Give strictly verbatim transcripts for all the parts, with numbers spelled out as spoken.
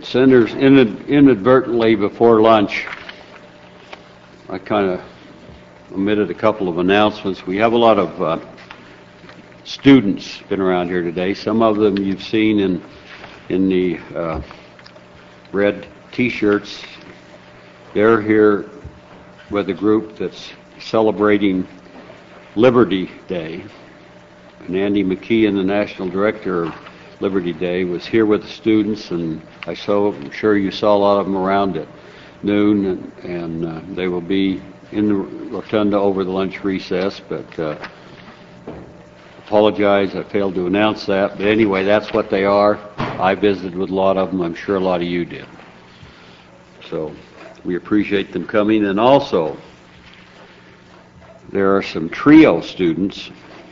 Senators, inadvertently before lunch, I kind of omitted a couple of announcements. We have a lot of uh, students been around here today. Some of them you've seen in in the uh, red T-shirts. They're here with a group that's celebrating Liberty Day. And Andy McKeon, the National Director of Liberty Day, was here with the students, and I saw, I'm sure you saw a lot of them around at noon, and, and uh, they will be in the rotunda over the lunch recess, but uh, apologize, I failed to announce that, but anyway, that's what they are. I visited with a lot of them. I'm sure a lot of you did. So we appreciate them coming, and also there are some TRIO students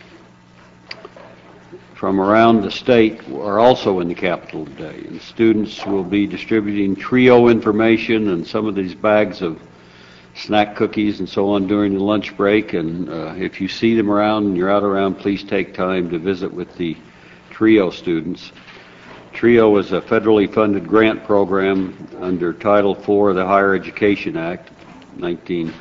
from around the state are also in the Capitol today. And students will be distributing TRIO information and some of these bags of snack cookies and so on during the lunch break. And uh, if you see them around and you're out around, please take time to visit with the TRIO students. TRIO is a federally funded grant program under Title four of the Higher Education Act, nineteen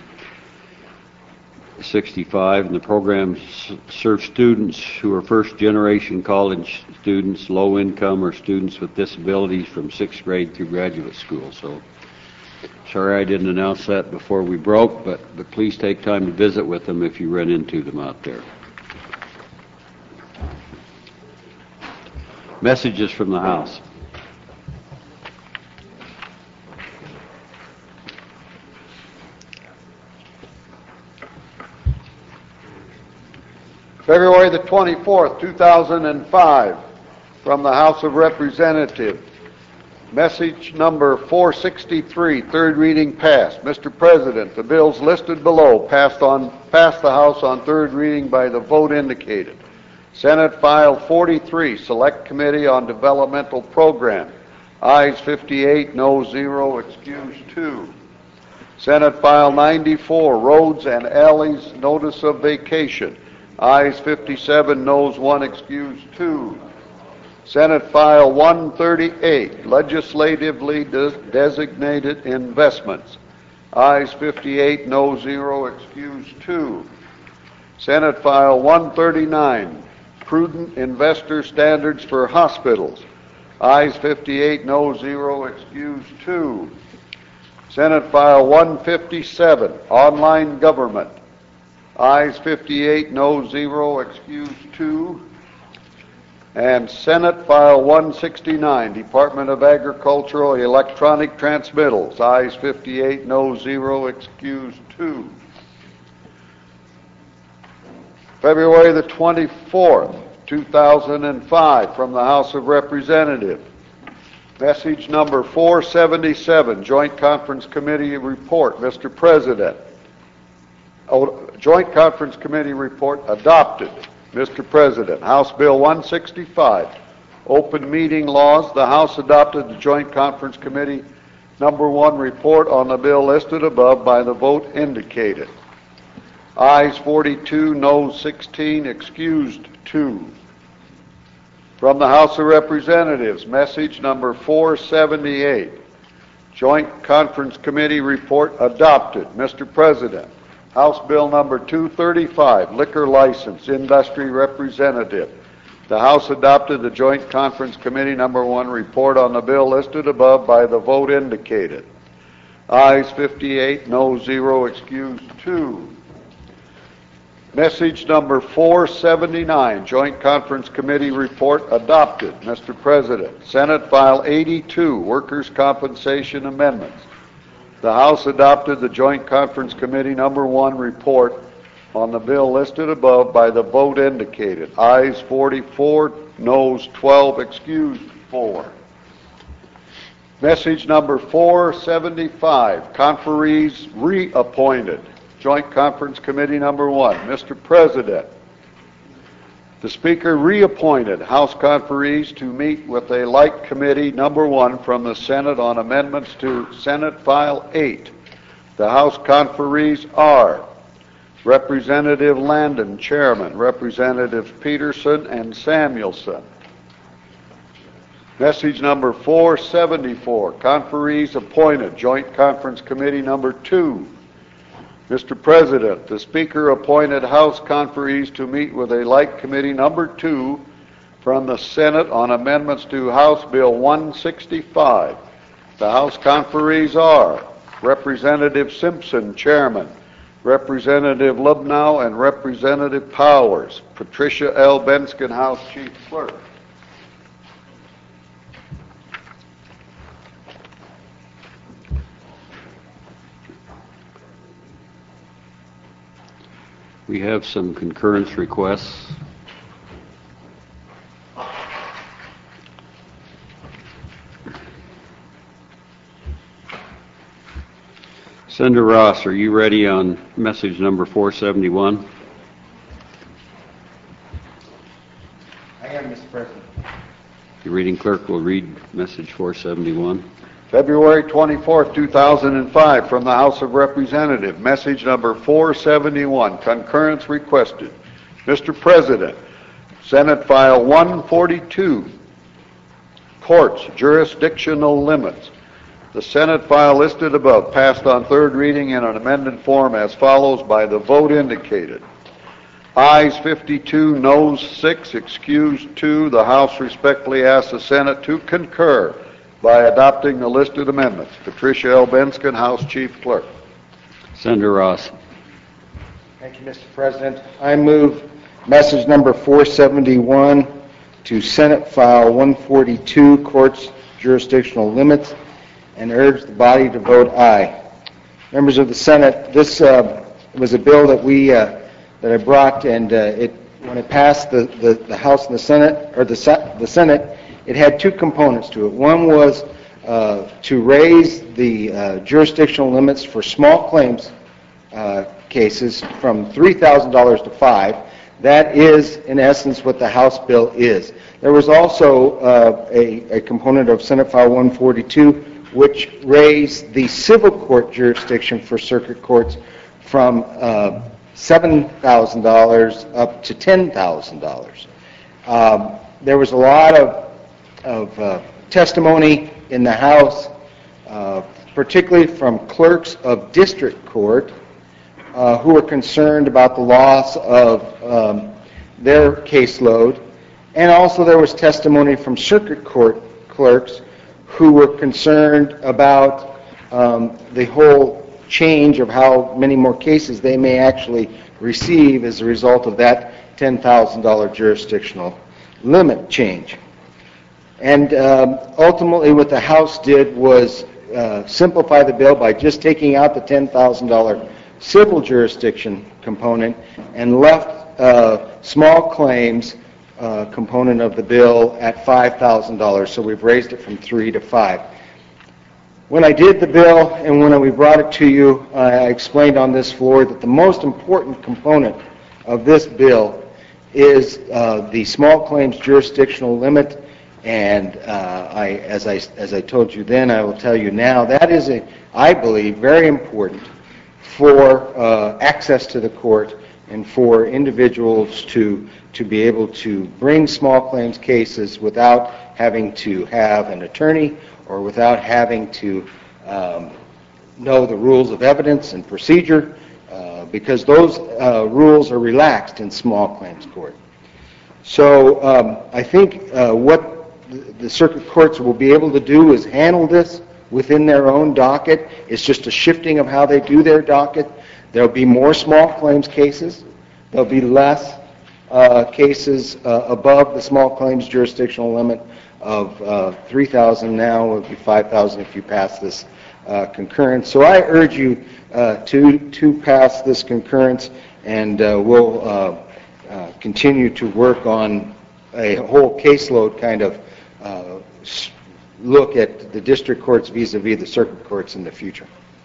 sixty-five, and the program s- serves students who are first-generation college students, low-income, or students with disabilities from sixth grade through graduate school. So, sorry I didn't announce that before we broke, but, but please take time to visit with them if you run into them out there. Messages from the House. February the twenty-fourth, two thousand five, from the House of Representatives. Message number four sixty-three, third reading passed. Mister President, the bills listed below passed on passed the House on third reading by the vote indicated. Senate File forty-three, Select Committee on Developmental Program. Ayes fifty-eight, no zero, excused two. Senate File ninety-four, Roads and Alleys, Notice of Vacation. Ayes fifty-seven, noes one, excused two. Senate File one thirty-eight, Legislatively de- Designated Investments. Ayes fifty-eight, no zero, excused two. Senate File one thirty-nine, Prudent Investor Standards for Hospitals. Ayes fifty-eight, no zero, excused two. Senate File one fifty-seven, Online Government. Ayes fifty-eight, no zero, excused two. And Senate File one sixty-nine, Department of Agricultural Electronic Transmittals. Ayes fifty-eight, no zero, excused two. February the twenty-fourth, two thousand five, from the House of Representatives. Message number four seventy-seven, Joint Conference Committee Report. Mister President, oh, Joint Conference Committee Report adopted. Mister President, House Bill one sixty-five, Open Meeting Laws. The House adopted the Joint Conference Committee number one report on the bill listed above by the vote indicated. Ayes forty-two, noes sixteen, excused two. From the House of Representatives, message number four seventy-eight, Joint Conference Committee report adopted. Mister President, House Bill number two thirty-five, Liquor License, Industry Representative. The House adopted the Joint Conference Committee number one report on the bill listed above by the vote indicated. Ayes fifty-eight, noes zero, excused two. Message number four seventy-nine, Joint Conference Committee report adopted. Mister President, Senate File eighty-two, Workers' Compensation Amendments. The House adopted the Joint Conference Committee number one report on the bill listed above by the vote indicated. Ayes forty-four, noes twelve, excused four. Message number four seventy-five, conferees reappointed. Joint Conference Committee number one. Mister President, the Speaker reappointed House conferees to meet with a like committee number one from the Senate on amendments to Senate File eight. The House conferees are Representative Landon, Chairman, Representatives Peterson and Samuelson. Message number four seventy-four, conferees appointed, Joint Conference Committee number two. Mister President, the Speaker appointed House conferees to meet with a like committee number two from the Senate on amendments to House Bill one sixty-five. The House conferees are Representative Simpson, Chairman, Representative Lubnow, and Representative Powers. Patricia L. Benskin, House Chief Clerk. We have some concurrence requests. Senator Ross, are you ready on message number four seventy-one? I am, Mister President. The reading clerk will read message four seventy-one. February twenty-fourth, two thousand five, from the House of Representatives, message number four seventy-one, concurrence requested. Mister President, Senate File one forty-two, Courts, Jurisdictional Limits. The Senate file listed above passed on third reading in an amended form as follows by the vote indicated. Ayes fifty-two, noes six, excused two. The House respectfully asks the Senate to concur by adopting the listed amendments. Patricia L. Benskin, House Chief Clerk. Senator Ross. Thank you, Mister President. I move message number four seventy-one to Senate File one forty-two, Courts, Jurisdictional Limits, and urge the body to vote aye. Members of the Senate, this uh, was a bill that we uh, that I brought, and uh, it when it passed the, the, the House and the Senate, or the, the Senate, it had two components to it. One was uh, to raise the uh, jurisdictional limits for small claims uh, cases from three thousand dollars to five. That is, in essence, what the House bill is. There was also uh, a, a component of Senate File one forty-two, which raised the civil court jurisdiction for circuit courts from uh, seven thousand dollars up to ten thousand dollars. Um, there was a lot of of uh, testimony in the House, uh, particularly from clerks of district court uh, who were concerned about the loss of um, their caseload, and also there was testimony from circuit court clerks who were concerned about um, the whole change of how many more cases they may actually receive as a result of that ten thousand dollars jurisdictional limit change. And um, ultimately what the House did was uh, simplify the bill by just taking out the ten thousand dollars civil jurisdiction component and left uh, small claims uh, component of the bill at five thousand dollars. So we've raised it from three to five. When I did the bill and when we brought it to you, I explained on this floor that the most important component of this bill is uh, the small claims jurisdictional limit. And uh, I, as I as I told you then, I will tell you now, that is, a, I believe, very important for uh, access to the court and for individuals to to be able to bring small claims cases without having to have an attorney or without having to um, know the rules of evidence and procedure, uh, because those uh, rules are relaxed in small claims court. So um, I think uh, what the circuit courts will be able to do is handle this within their own docket. It's just a shifting of how they do their docket. There'll be more small claims cases. There'll be less uh, cases uh, above the small claims jurisdictional limit of uh, three thousand now. It will be five thousand if you pass this uh, concurrence. So I urge you uh, to, to pass this concurrence, and uh, we'll uh, uh, continue to work on a whole caseload kind of Uh, look at the district courts vis-a-vis the circuit courts in the future.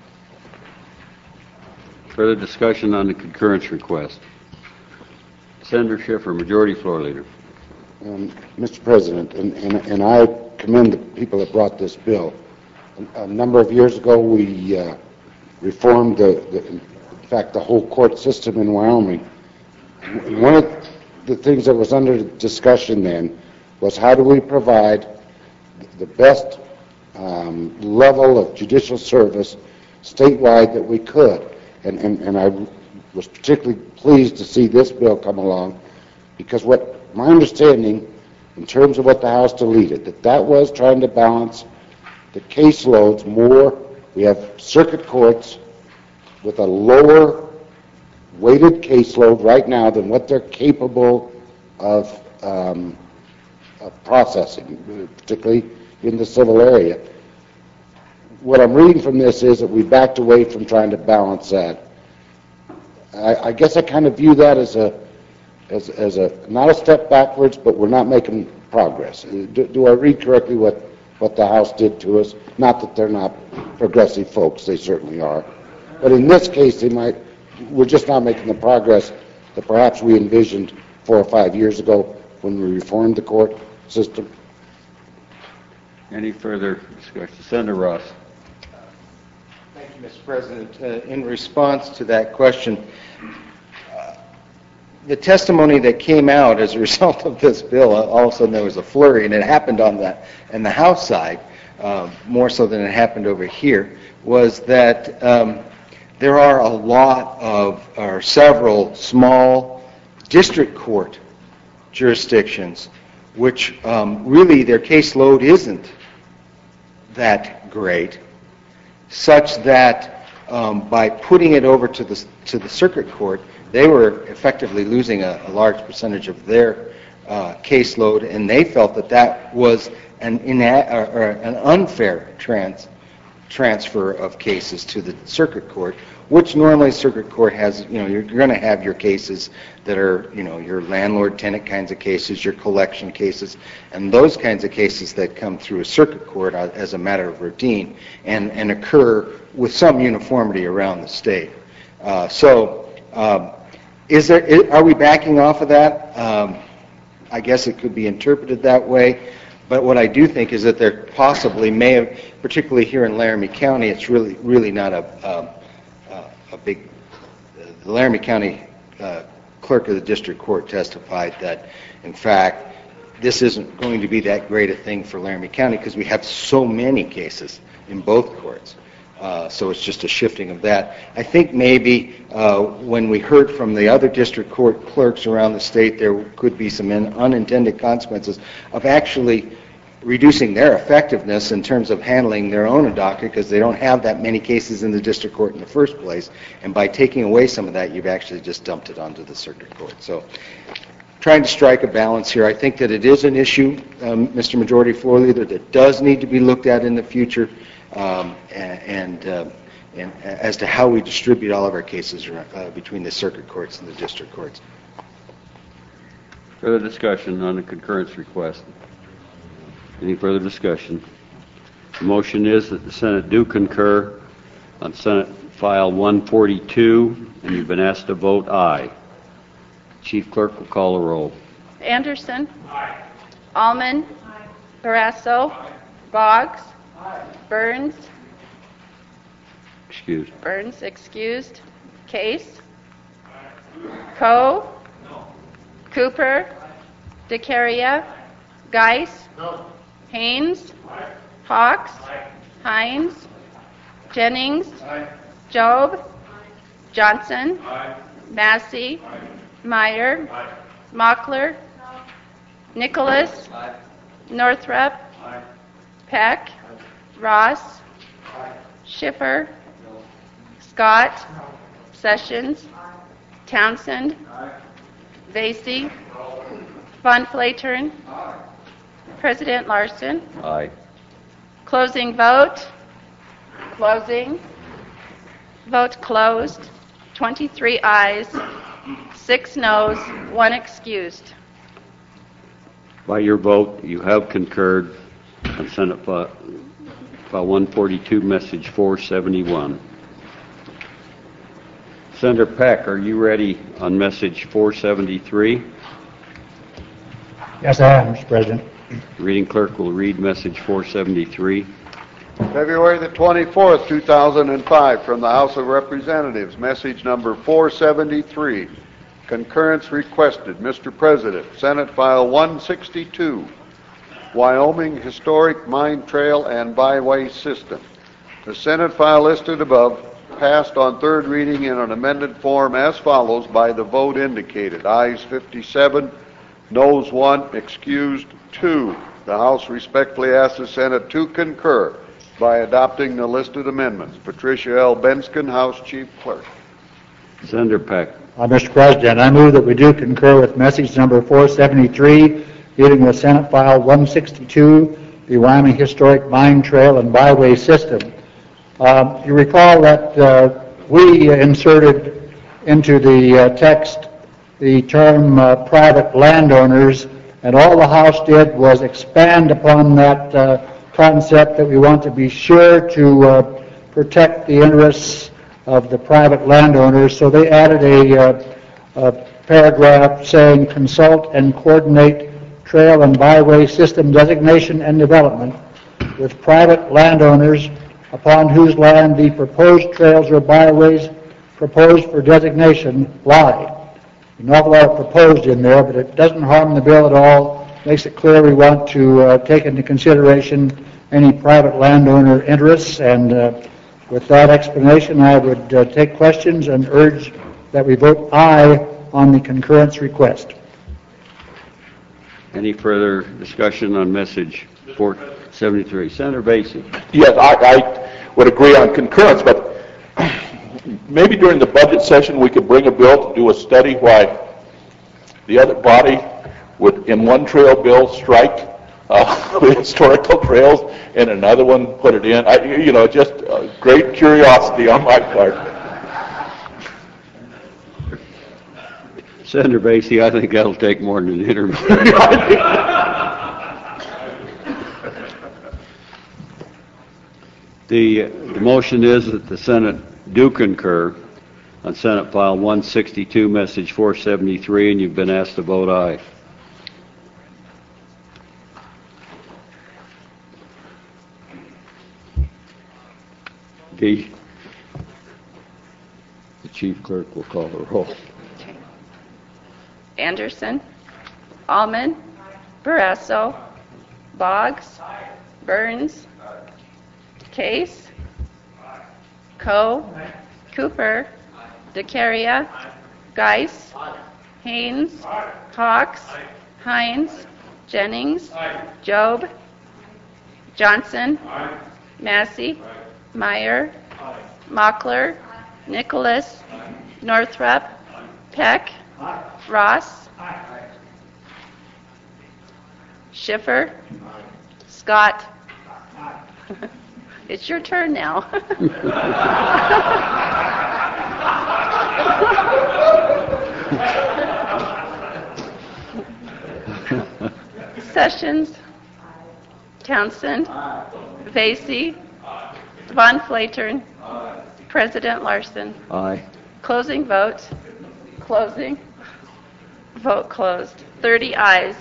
Further discussion on the concurrence request. Senator Schiffer, Majority Floor Leader. Um, Mister President, and, and, and I commend the people that brought this bill. A, a number of years ago, we uh, reformed the, the, in fact, the whole court system in Wyoming. And one of the things that was under discussion then was how do we provide the best um, level of judicial service statewide that we could. And, and, and I was particularly pleased to see this bill come along, because what my understanding in terms of what the House deleted, that that was trying to balance the caseloads more. We have circuit courts with a lower weighted caseload right now than what they're capable of, um, of processing, particularly in the civil area. What I'm reading from this is that we backed away from trying to balance that. I, I guess I kind of view that as a, as, as a, not a step backwards, but we're not making progress. Do, do I read correctly what, what the House did to us? Not that they're not progressive folks, they certainly are. But in this case, they might, we're just not making the progress that perhaps we envisioned four or five years ago when we reformed the court system. Any further discussion? Senator Ross. Thank you, Mister President. Uh, in response to that question, uh, the testimony that came out as a result of this bill, uh, all of a sudden there was a flurry, and it happened on the, on the House side, uh, more so than it happened over here, was that um, there are a lot of, or several small district court jurisdictions which um, really their caseload isn't that great, such that um, by putting it over to the to the circuit court, they were effectively losing a, a large percentage of their uh, caseload, and they felt that that was an ina- or, or an unfair trans transfer of cases to the circuit court, which normally circuit court has, you know, you're, you're going to have your cases that are, you know, your landlord-tenant kinds of cases, your collection cases, and those kinds of cases that come through a circuit court as a matter of routine and, and occur with some uniformity around the state. Uh, so, um, is there, is, are we backing off of that? Um, I guess it could be interpreted that way. But what I do think is that there possibly may have, particularly here in Laramie County, it's really, really not a, um, uh, a big. The Laramie County uh, clerk of the district court testified that, in fact, this isn't going to be that great a thing for Laramie County because we have so many cases in both courts. Uh, so it's just a shifting of that. I think maybe uh, when we heard from the other district court clerks around the state, there could be some in, unintended consequences of actually reducing their effectiveness in terms of handling their own docket because they don't have that many cases in the district court in the first place. And by taking away some of that, you've actually just dumped it onto the circuit court. So trying to strike a balance here. I think that it is an issue, um, Mister Majority Floor Leader, that does need to be looked at in the future. Um, and, uh, and as to how we distribute all of our cases uh, between the circuit courts and the district courts. Further discussion on the concurrence request? Any further discussion? The motion is that the Senate do concur on Senate File one forty-two, and you've been asked to vote aye. Chief Clerk will call the roll. Anderson. Aye. Allman. Aye. Barrasso. Aye. Boggs. Aye. Burns. Excused. Burns excused. Case. Coe. No. Cooper. DeCaria. Geis. No. Haynes. Aye. Hawks. Aye. Hines. Jennings. Aye. Job. Aye. Johnson. Aye. Massey. Aye. Meyer. Aye. Mockler. No. Nicholas. Aye. Northrup. Aye. Peck. Aye. Ross. Aye. Schiffer. No. Scott. No. Sessions. Aye. Townsend. Aye. Vasey. No. Von Flatern. Aye. President Larson. Aye. Closing vote. Closing. Vote closed. twenty-three ayes, six noes, one excused. By your vote, you have concurred on Senate File one forty-two, Message four seventy-one. Senator Peck, are you ready on Message four seventy-three? Yes, I am, Mister President. Reading clerk will read Message four seventy-three. February the twenty-fourth, two thousand five, from the House of Representatives, message number four seventy-three. Concurrence requested. Mister President, Senate File one sixty-two. Wyoming Historic Mine Trail and Byway System. The Senate file listed above passed on third reading in an amended form as follows by the vote indicated. Ayes fifty-seven, noes one, excused two. The House respectfully asks the Senate to concur by adopting the listed amendments. Patricia L. Benskin, House Chief Clerk. Senator Peck. Uh, Mister President, I move that we do concur with message number four seventy-three, dealing with Senate File one sixty-two, the Wyoming Historic Mine Trail and Byway System. Uh, you recall that uh, we inserted into the uh, text the term uh, private landowners, and all the House did was expand upon that uh, concept that we want to be sure to uh, protect the interests of the private landowners. So they added a, uh, a paragraph saying consult and coordinate trail and byway system designation and development with private landowners upon whose land the proposed trails or byways proposed for designation lie. An awful lot of proposed in there, but it doesn't harm the bill at all. Makes it clear we want to uh, take into consideration any private landowner interests, and uh, with that explanation, I would uh, take questions and urge that we vote aye on the concurrence request. Any further discussion on message four seventy-three? Senator Basie. Yes, I, I would agree on concurrence, but maybe during the budget session we could bring a bill to do a study why the other body would, in one trail bill, strike uh, the historical trails, and another one put it in. I, you know, just uh, great curiosity on my part. Senator Basie, I think that'll take more than an interview. the, the motion is that the Senate do concur on Senate File one sixty-two, Message four seventy-three, and you've been asked to vote aye. The, the Chief Clerk will call the roll. Okay. Anderson. Allman. Barrasso. Boggs. Burns. Case. Coe. Cooper. DeCaria. Geis. Haynes. Cox. Hines. Jennings. Job. Johnson. Massey. Meyer. Mockler. Nicholas. Northrup. Peck. Ross. Schiffer. Scott. It's your turn now. Sessions. Townsend. Vacy. Von Flatern. President Larson. Aye. Closing vote. Closing. Vote closed. thirty ayes.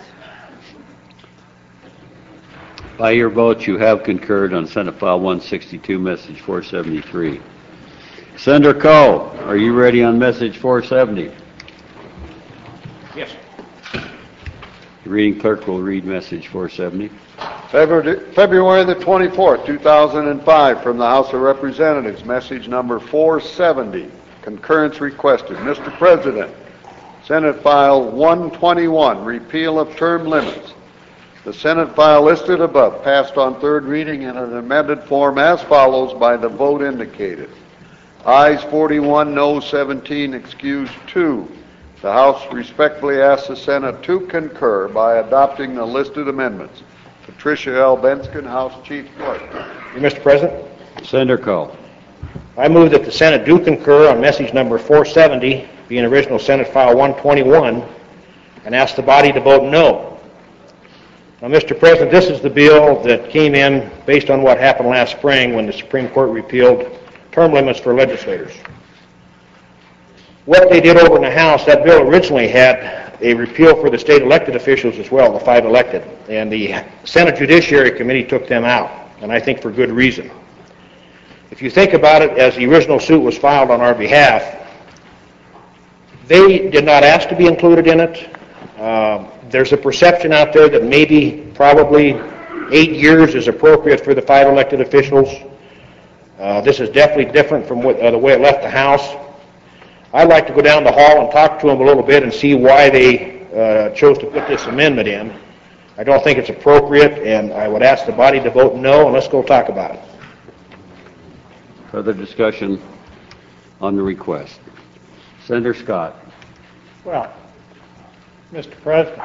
By your vote, you have concurred on Senate File one sixty-two, Message four seventy-three. Senator Coe, are you ready on Message four seventy? Yes. The reading clerk will read Message four seventy. February the twenty-fourth, two thousand five, from the House of Representatives, message number four seventy, concurrence requested. Mister President, Senate File one twenty-one, repeal of term limits. The Senate file listed above passed on third reading in an amended form as follows by the vote indicated. Ayes forty-one, noes seventeen, excused two. The House respectfully asks the Senate to concur by adopting the listed amendments. Patricia L. Benskin, House Chief Clerk. Mister President, Senator Coe. I move that the Senate do concur on message number four seventy, being original Senate File one twenty-one, and ask the body to vote no. Now, Mister President, this is the bill that came in based on what happened last spring when the Supreme Court repealed term limits for legislators. What they did over in the House, that bill originally had a repeal for the state elected officials as well, the five elected, and the Senate Judiciary Committee took them out, and I think for good reason. If you think about it, as the original suit was filed on our behalf, they did not ask to be included in it. Uh, there's a perception out there that maybe, probably, eight years is appropriate for the five elected officials. Uh, This is definitely different from what, uh, the way it left the House. I'd like to go down the hall and talk to them a little bit and see why they uh, chose to put this amendment in. I don't think it's appropriate, and I would ask the body to vote no, and let's go talk about it. Further discussion on the request. Senator Scott. Well, Mister President,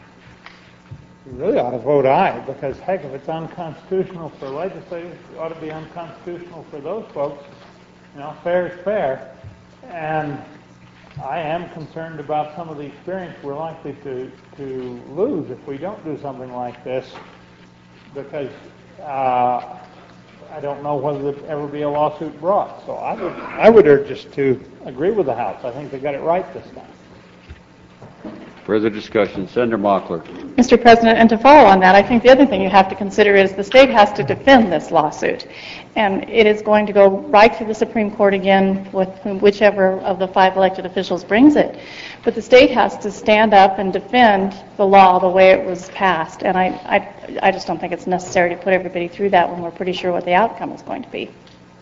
you really ought to vote aye, because heck, if it's unconstitutional for legislators, it ought to be unconstitutional for those folks. You know, fair is fair. And I am concerned about some of the experience we're likely to, to lose if we don't do something like this, because uh, I don't know whether there'll ever be a lawsuit brought. So I would, I would urge us to agree with the House. I think they got it right this time. Further discussion. Senator Mockler. Mister President, and to follow on that, I think the other thing you have to consider is the state has to defend this lawsuit. And it is going to go right to the Supreme Court again with whichever of the five elected officials brings it. But the state has to stand up and defend the law the way it was passed. And I, I, I just don't think it's necessary to put everybody through that when we're pretty sure what the outcome is going to be.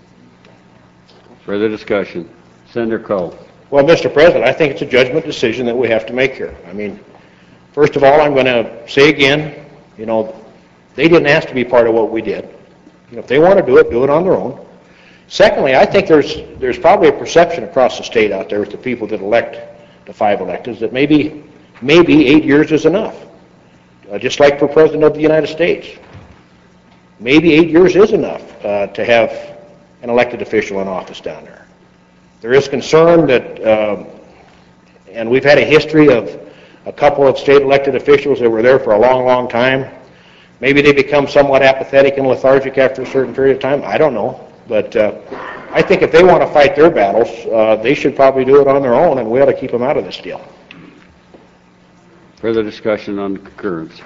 Further discussion. Senator Coe. Well, Mister President, I think it's a judgment decision that we have to make here. I mean, first of all, I'm going to say again, you know, they didn't ask to be part of what we did. You know, if they want to do it, do it on their own. Secondly, I think there's there's probably a perception across the state out there with the people that elect the five electeds that maybe maybe eight years is enough, uh, just like for President of the United States. Maybe eight years is enough uh, to have an elected official in office down there. There is concern that, um, and we've had a history of a couple of state elected officials that were there for a long, long time. Maybe they become somewhat apathetic and lethargic after a certain period of time. I don't know. But uh, I think if they want to fight their battles, uh, they should probably do it on their own, and we ought to keep them out of this deal. Further discussion on the concurrence.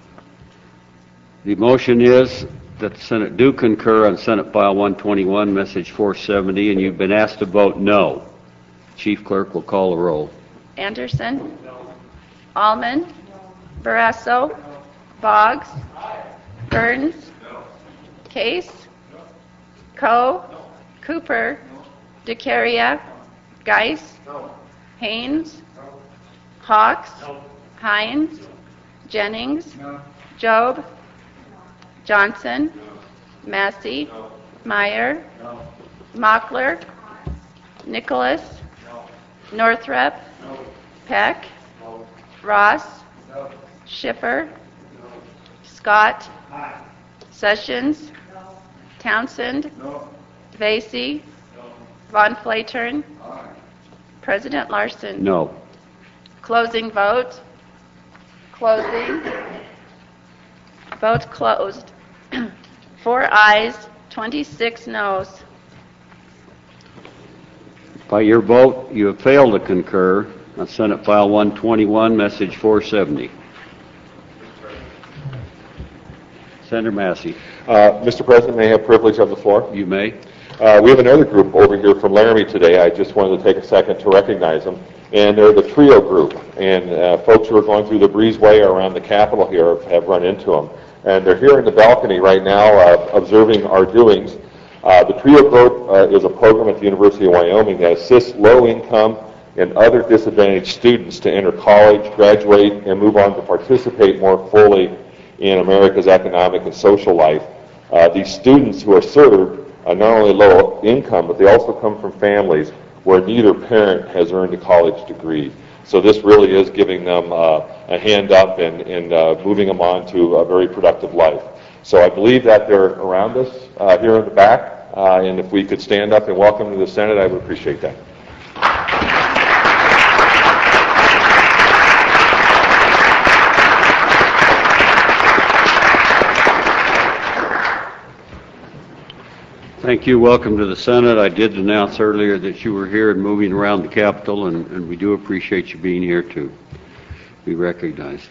The motion is that the Senate do concur on Senate File one twenty-one, Message four seventy, and you've been asked to vote no. Chief Clerk will call the roll. Anderson? Allman? Barrasso? Boggs? Burns? Case? Coe? Cooper? DeCaria? Geis? Haynes? Hawks? Hines? Jennings? Job? Johnson? Massey? Meyer? Mockler? Nicholas? Northrup? Peck? Ross? Schiffer? Scott? Sessions? Townsend? Vasey? Von Flatern? President Larson? No. Closing vote. Closing. Vote closed. Four ayes, twenty-six noes. By your vote, you have failed to concur on Senate File one twenty-one, Message four seventy. Senator Massey. Uh, Mister President, may I have privilege of the floor? You may. Uh, we have another group over here from Laramie today. I just wanted to take a second to recognize them. And they're the TRIO group. And uh, folks who are going through the breezeway around the Capitol here have, have run into them. And they're here in the balcony right now uh, observing our doings. Uh, the TRIO group uh, is a program at the University of Wyoming that assists low-income and other disadvantaged students to enter college, graduate, and move on to participate more fully in America's economic and social life. Uh, these students who are served are not only low income, but they also come from families where neither parent has earned a college degree. So this really is giving them uh, a hand up and, and uh, moving them on to a very productive life. So I believe that they're around us uh, here in the back, uh, and if we could stand up and welcome them to the Senate, I would appreciate that. Thank you. Welcome to the Senate. I did announce earlier that you were here and moving around the Capitol, and, and we do appreciate you being here to be recognized.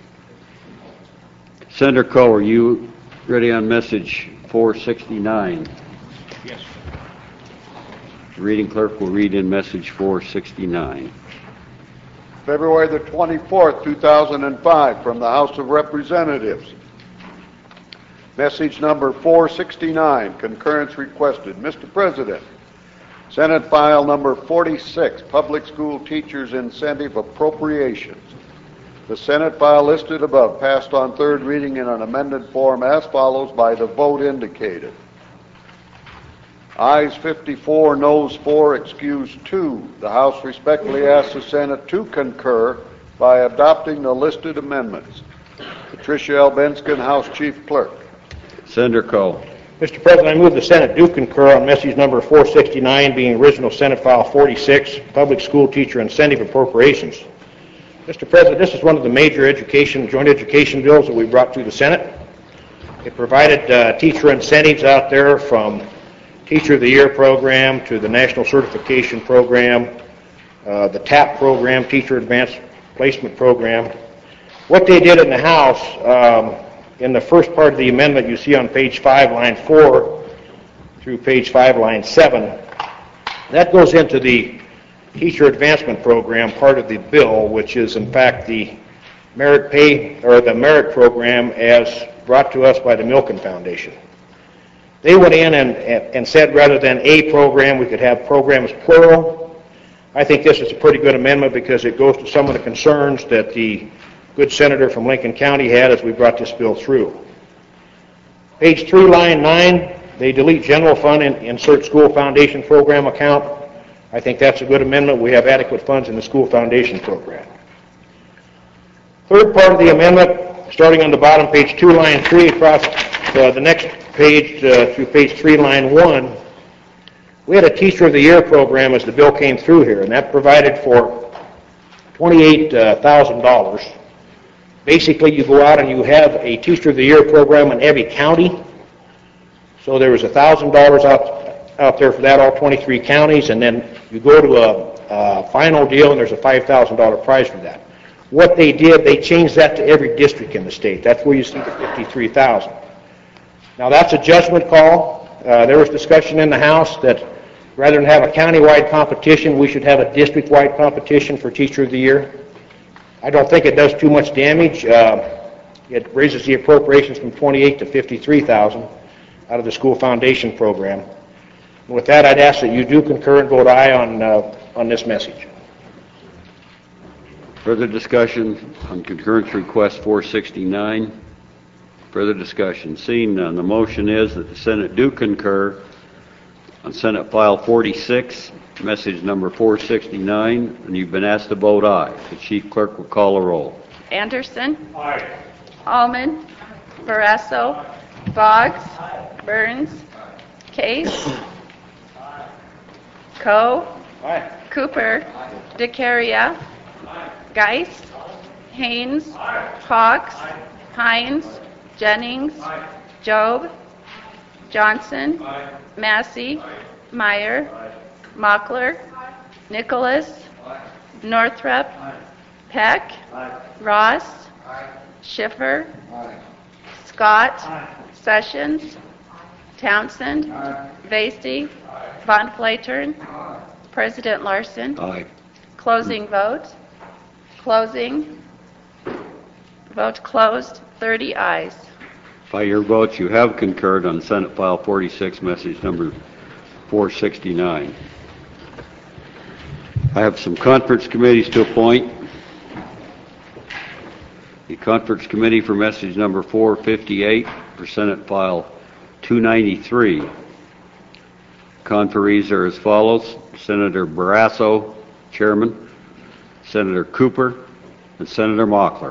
Senator Coe, are you ready on Message four sixty-nine? Yes. The reading clerk will read in Message four sixty-nine. February the twenty-fourth, two thousand five, from the House of Representatives. Message number four sixty-nine, concurrence requested. Mister President, Senate File number forty-six, Public School Teachers Incentive Appropriations. The Senate file listed above passed on third reading in an amended form as follows by the vote indicated. Ayes fifty-four, noes four, excused two. The House respectfully asks the Senate to concur by adopting the listed amendments. Patricia L. Benskin, House Chief Clerk. Senator Coe. Mister President, I move the Senate do concur on message number four sixty-nine, being original Senate File forty-six, Public School Teacher Incentive Appropriations. Mister President, this is one of the major education, joint education bills that we brought to the Senate. It provided uh, teacher incentives out there from Teacher of the Year program to the National Certification Program, uh, the TAP program, Teacher Advanced Placement Program. What they did in the House, um, in the first part of the amendment you see on page five, line four, through page five, line seven, that goes into the Teacher Advancement Program, part of the bill, which is in fact the merit pay, or the merit program as brought to us by the Milken Foundation. They went in and, and said rather than a program, we could have programs plural. I think this is a pretty good amendment because it goes to some of the concerns that the good senator from Lincoln County had as we brought this bill through. Page three, line nine, they delete general fund and insert school foundation program account. I think that's a good amendment. We have adequate funds in the school foundation program. Third part of the amendment, starting on the bottom, page two, line three, across uh, the next page uh, through page three, line one, we had a Teacher of the Year program as the bill came through here, and that provided for twenty-eight thousand dollars. Basically, you go out and you have a Teacher of the Year program in every county. So there was one thousand dollars out out there for that, all twenty-three counties, and then you go to a, a final deal and there's a five thousand dollars prize for that. What they did, they changed that to every district in the state. That's where you see the fifty-three thousand dollars. Now that's a judgment call. Uh, there was discussion in the House that rather than have a county-wide competition, we should have a district-wide competition for Teacher of the Year. I don't think it does too much damage. Uh, it raises the appropriations from twenty-eight to fifty-three thousand out of the school foundation program. And with that, I'd ask that you do concur and vote aye on uh, on this message. Further discussion on concurrence request four sixty-nine. Further discussion. Seeing none, the motion is that the Senate do concur on Senate File forty-six, message number four sixty-nine, and you've been asked to vote aye. The Chief Clerk will call a roll. Anderson. Aye. Allman. Barrasso. Boggs. Burns. Case. Coe. Aye. Cooper. DeCaria. Geist. Haynes. Hawks. Hines. Jennings. Job. Johnson. Massey. Meyer. Mockler. Nicholas. Northrup. Peck. Ross. Schiffer. Scott. Sessions. Townsend. Vasey. Von Flatern. President Larson. Aye. Closing vote. Closing. Vote closed. thirty ayes. By your votes, you have concurred on Senate File forty-six, message number four sixty-nine. I have some conference committees to appoint. The Conference Committee for message number four fifty-eight for Senate File two ninety-three. Conferees are as follows: Senator Barrasso, Chairman, Senator Cooper, and Senator Mockler.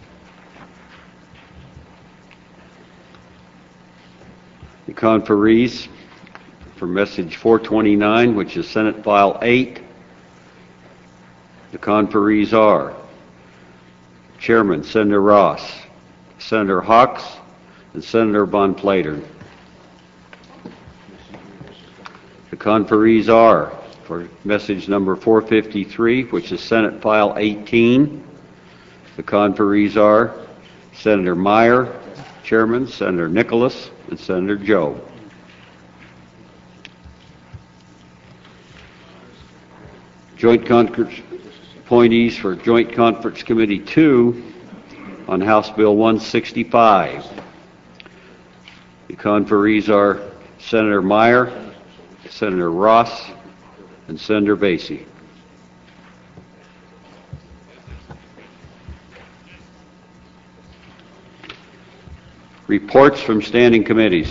The conferees for message four twenty-nine, which is Senate File eight, the conferees are Chairman Senator Ross, Senator Hawks, and Senator Von Flatern. The conferees are for message number four fifty-three, which is Senate File eighteen. The conferees are Senator Meyer, Chairman, Senator Nicholas, and Senator Joe. Joint Conference appointees for Joint Conference Committee two on House Bill one sixty-five. conferees are Senator Meyer, Senator Ross, and Senator Basie. Reports from standing committees.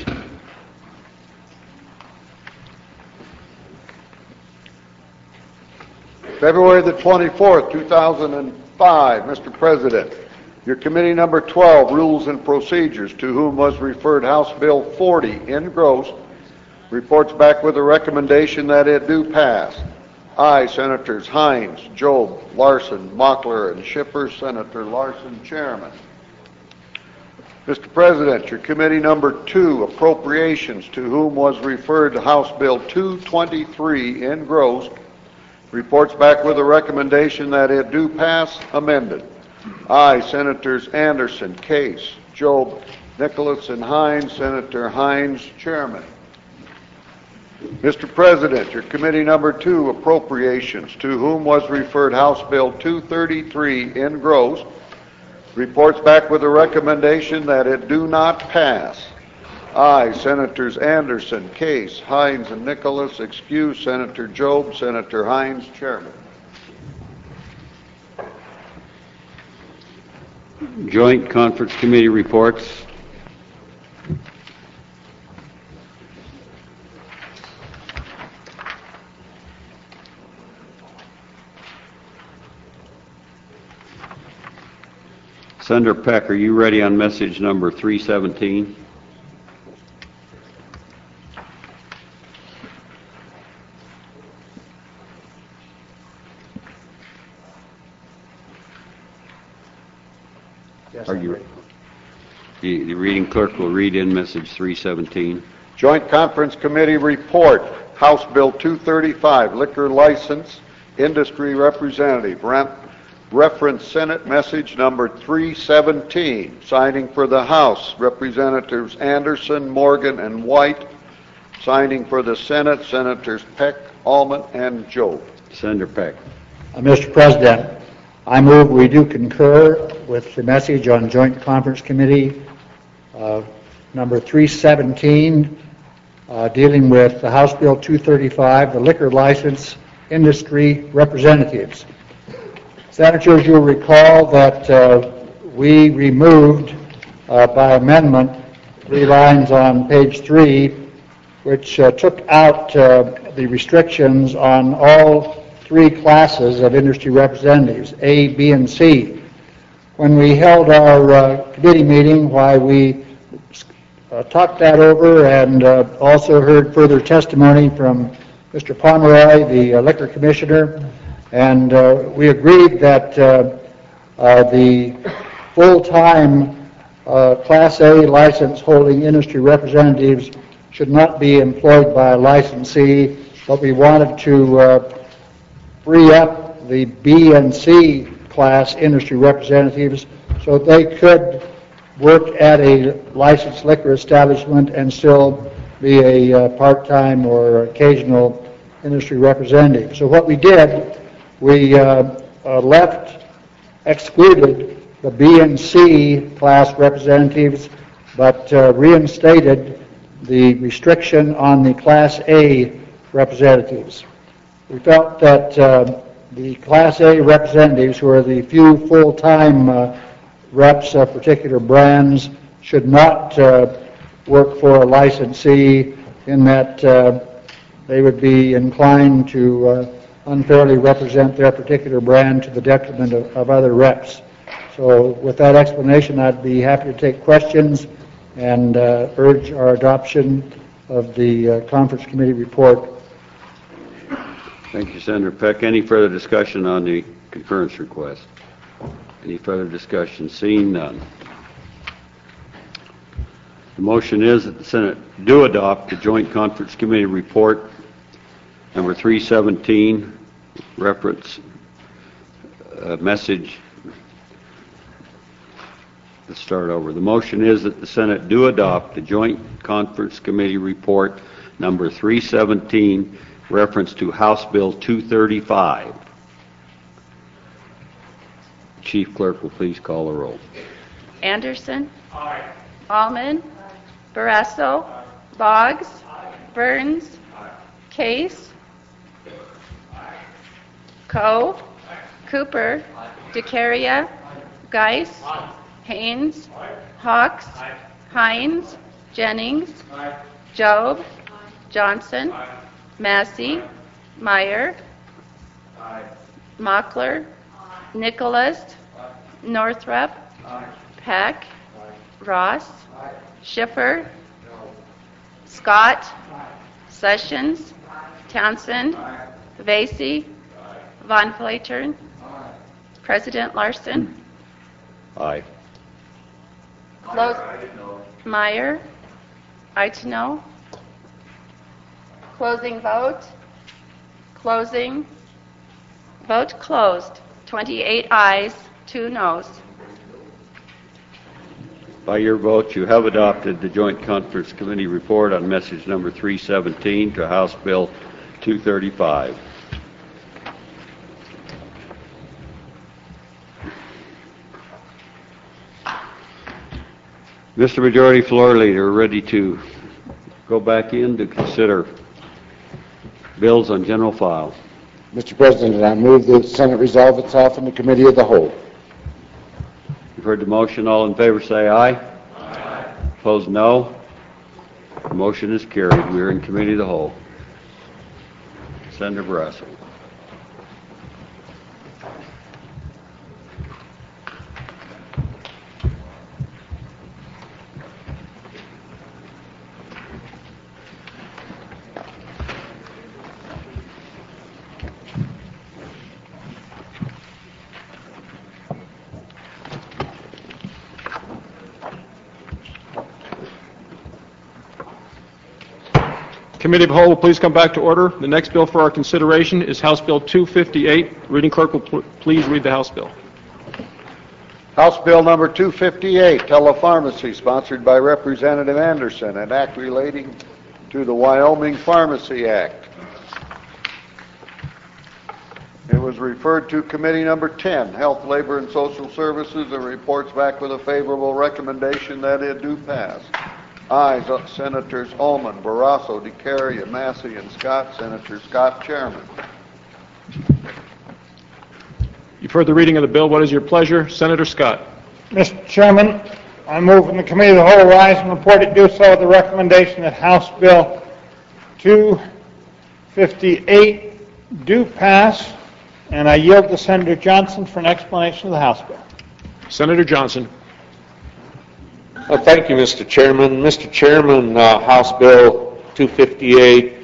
February the twenty-fourth, two thousand five, Mister President, your committee number twelve, Rules and Procedures, to whom was referred House Bill forty, engrossed, reports back with a recommendation that it do pass. I, Senators Hines, Job, Larson, Mockler, and Schiffer. Senator Larson, Chairman. Mister President, your committee number two, Appropriations, to whom was referred House Bill two twenty-three, engrossed, reports back with a recommendation that it do pass, amended. I, Senators Anderson, Case, Job, Nicholas, and Hines. Senator Hines, Chairman. Mister President, your committee number two, Appropriations, to whom was referred House Bill two thirty-three, engrossed, reports back with a recommendation that it do not pass. I, Senators Anderson, Case, Hines, and Nicholas, excuse Senator Job. Senator Hines, Chairman. Joint Conference Committee reports. Senator Peck, are you ready on message number three seventeen? Yes, Are I'm you? ready. The, the reading clerk will read in message three seventeen. Joint Conference Committee report, House Bill two thirty-five, liquor license, industry representative, Rem- reference Senate message number three seventeen, signing for the House, Representatives Anderson, Morgan, and White, signing for the Senate, Senators Peck, Allman, and Job. Senator Peck. Uh, Mister President, I move we do concur with the message on Joint Conference Committee uh, number three seventeen, uh, dealing with the House Bill two thirty-five, the liquor license industry representatives. Senators, you'll recall that uh, we removed uh, by amendment three lines on page three, which uh, took out uh, the restrictions on all three classes of industry representatives, A, B, and C. When we held our uh, committee meeting, why we uh, talked that over and uh, also heard further testimony from Mister Pomeroy, the uh, liquor commissioner, and uh, we agreed that uh, uh, the full-time uh, Class A license holding industry representatives should not be employed by a licensee, but we wanted to uh, free up the B and C class industry representatives so they could work at a licensed liquor establishment and still be a uh, part-time or occasional industry representative. So what we did, we uh, uh, left, excluded the B and C class representatives, but uh, reinstated the restriction on the Class A representatives. We felt that uh, the Class A representatives, who are the few full-time uh, reps of particular brands, should not uh, work for a licensee, in that uh, they would be inclined to uh, unfairly represent their particular brand to the detriment of, of other reps. So with that explanation, I'd be happy to take questions and uh, urge our adoption of the uh, Conference Committee report. Thank you, Senator Peck. Any further discussion on the concurrence request? Any further discussion? Seeing none. The motion is that the Senate do adopt the Joint Conference Committee report number three seventeen, reference uh, message. Let's start over. The motion is that the Senate do adopt the Joint Conference Committee report number three seventeen, reference to House Bill two thirty-five. Chief Clerk will please call the roll. Anderson. Aye. Allman. Aye. Barrasso. Boggs. Burns. Case. Coe. Cooper. DeCaria. Geis. Haynes. Hawks. Hines. Jennings. Job. Johnson. Massey. Meyer. Mockler. Nicholas. Northrup. Peck. Ross. Schiffer. Scott. Sessions. Townsend. Vacy. Von Flatern. President Larson. Aye. Close. Meyer. Aye to no. Closing vote. Closing. Vote closed. twenty-eight ayes, two noes. By your vote, you have adopted the Joint Conference Committee report on message number three seventeen to House Bill two thirty-five. Mister Majority Floor Leader, ready to go back in to consider bills on general file. Mister President, I move the Senate resolve itself in the Committee of the Whole. You've heard the motion. All in favor say aye. Aye. Opposed, no. The motion is carried. We are in Committee of the Whole. Senator Barrasso. Committee of the Whole will please come back to order. The next bill for our consideration is House Bill two fifty-eight. Reading clerk will pl- please read the House bill. House Bill number two fifty-eight, telepharmacy, sponsored by Representative Anderson, an act relating to the Wyoming Pharmacy Act. It was referred to Committee number ten, Health, Labor, and Social Services, and reports back with a favorable recommendation that it do pass. Ayes, uh, Senators Ullman, Barrasso, DeCaria, Massey, and Scott. Senator Scott, Chairman. You've heard the reading of the bill. What is your pleasure? Senator Scott. Mister Chairman, I move in the Committee of the Whole rise and report it do so with the recommendation that House Bill two fifty-eight do pass, and I yield to Senator Johnson for an explanation of the House bill. Senator Johnson. Uh, thank you, Mister Chairman. Mister Chairman, uh, House Bill two fifty-eight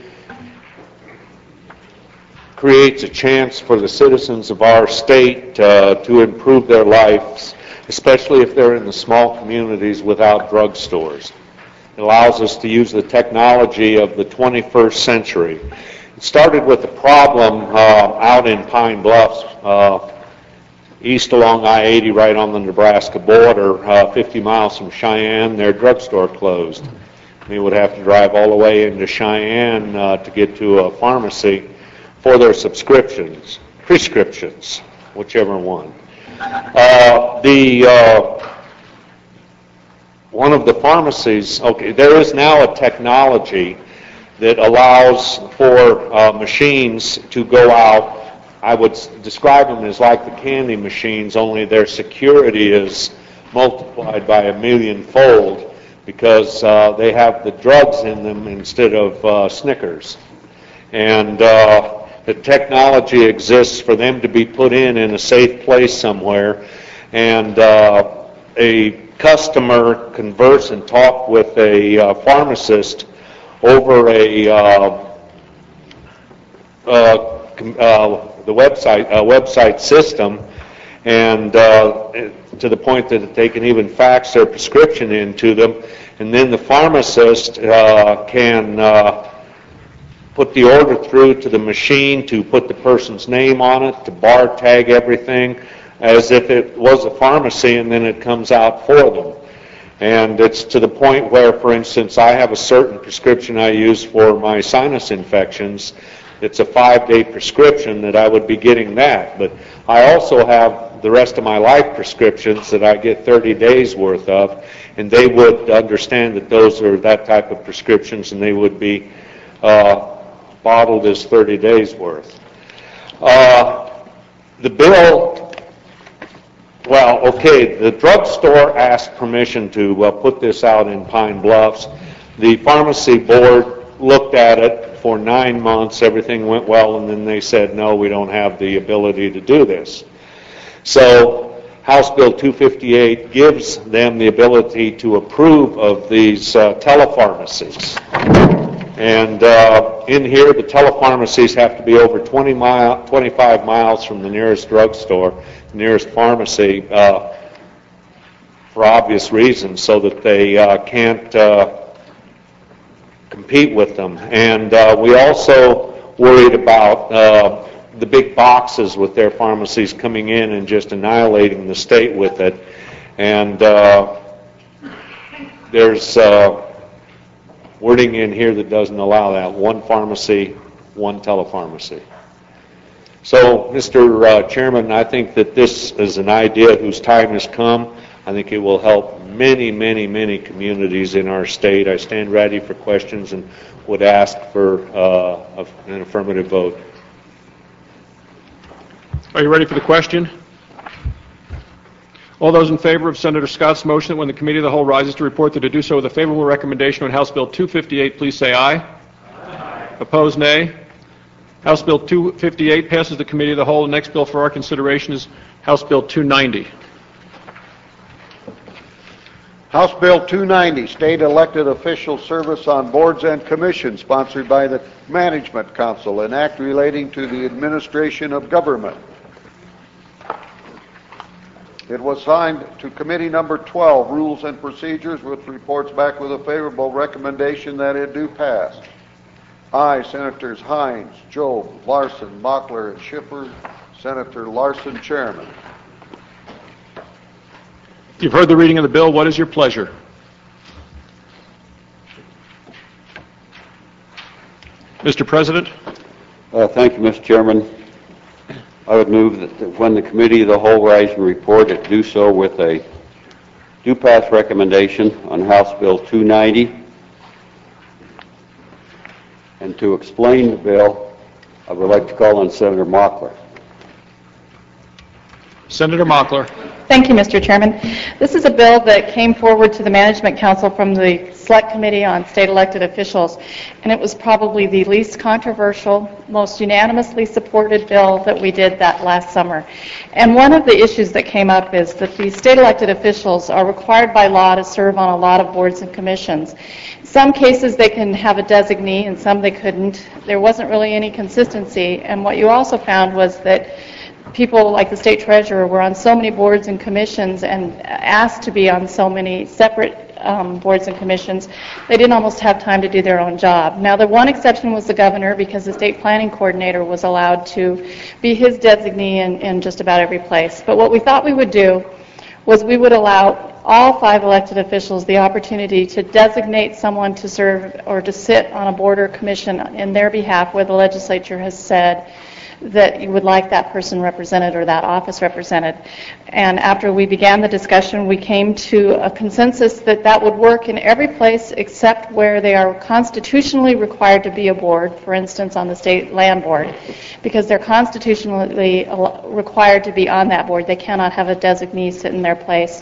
creates a chance for the citizens of our state uh, to improve their lives, especially if they're in the small communities without drugstores. It allows us to use the technology of the twenty-first century. It started with a problem uh, out in Pine Bluffs, uh, east along I eighty, right on the Nebraska border, uh, fifty miles from Cheyenne. Their drugstore closed. They would have to drive all the way into Cheyenne uh, to get to a pharmacy for their subscriptions, prescriptions, whichever one. Uh, the uh, one of the pharmacies, okay, there is now a technology that allows for uh, machines to go out. I would describe them as like the candy machines, only their security is multiplied by a million fold because uh, they have the drugs in them instead of uh, Snickers. And uh, the technology exists for them to be put in in a safe place somewhere. And uh, a customer converse and talk with a uh, pharmacist over a uh, uh, uh, the website uh, website system, and uh, to the point that they can even fax their prescription into them, and then the pharmacist uh, can uh, put the order through to the machine to put the person's name on it, to bar tag everything as if it was a pharmacy, and then it comes out for them. And it's to the point where, for instance, I have a certain prescription I use for my sinus infections. It's a five-day prescription that I would be getting that, but I also have the rest of my life prescriptions that I get thirty days worth of, and they would understand that those are that type of prescriptions, and they would be uh, bottled as thirty days worth. Uh, the bill, well, okay, the drugstore asked permission to uh, put this out in Pine Bluffs. The pharmacy board looked at it for nine months, everything went well, and then they said, no, we don't have the ability to do this. So House Bill two fifty-eight gives them the ability to approve of these uh, telepharmacies. And uh, in here, the telepharmacies have to be over twenty mile, twenty-five miles from the nearest drugstore, the nearest pharmacy, uh, for obvious reasons, so that they uh, can't uh, compete with them. And uh, we also worried about uh, the big boxes with their pharmacies coming in and just annihilating the state with it. And uh, there's uh, wording in here that doesn't allow that. One pharmacy, one telepharmacy. So, Mister Uh, Chairman, I think that this is an idea whose time has come. I think it will help many, many, many communities in our state. I stand ready for questions and would ask for uh, an affirmative vote. Are you ready for the question? All those in favor of Senator Scott's motion that when the Committee of the Whole rises to report that to do so with a favorable recommendation on House Bill two fifty-eight, please say aye. Aye. Opposed, nay. House Bill two fifty-eight passes the Committee of the Whole. The next bill for our consideration is House Bill two ninety. House Bill two ninety, State Elected Official Service on Boards and Commissions, sponsored by the Management Council, an act relating to the administration of government. It was signed to Committee Number twelve, Rules and Procedures, which reports back with a favorable recommendation that it do pass. Aye, Senators Hines, Jobe, Larson, Mockler, and Schiffer. Senator Larson, Chairman. You've heard the reading of the bill. What is your pleasure? Mister President? Uh, thank you, Mister Chairman. I would move that, that when the Committee of the Whole rise and report, it do so with a do pass recommendation on House Bill two ninety. And to explain the bill, I would like to call on Senator Mockler. Senator Mockler. Thank you, Mister Chairman. This is a bill that came forward to the Management Council from the Select Committee on State Elected Officials, and it was probably the least controversial, most unanimously supported bill that we did that last summer. And one of the issues that came up is that the state elected officials are required by law to serve on a lot of boards and commissions. In some cases they can have a designee, and some they couldn't. There wasn't really any consistency, and what you also found was that people like the state treasurer were on so many boards and commissions and asked to be on so many separate um, boards and commissions, they didn't almost have time to do their own job. Now, the one exception was the governor, because the state planning coordinator was allowed to be his designee in, in just about every place. But what we thought we would do was we would allow all five elected officials the opportunity to designate someone to serve or to sit on a board or commission in their behalf where the legislature has said that you would like that person represented or that office represented. And after we began the discussion, we came to a consensus that that would work in every place except where they are constitutionally required to be a board, for instance, on the state land board, because they're constitutionally required to be on that board. They cannot have a designee sit in their place.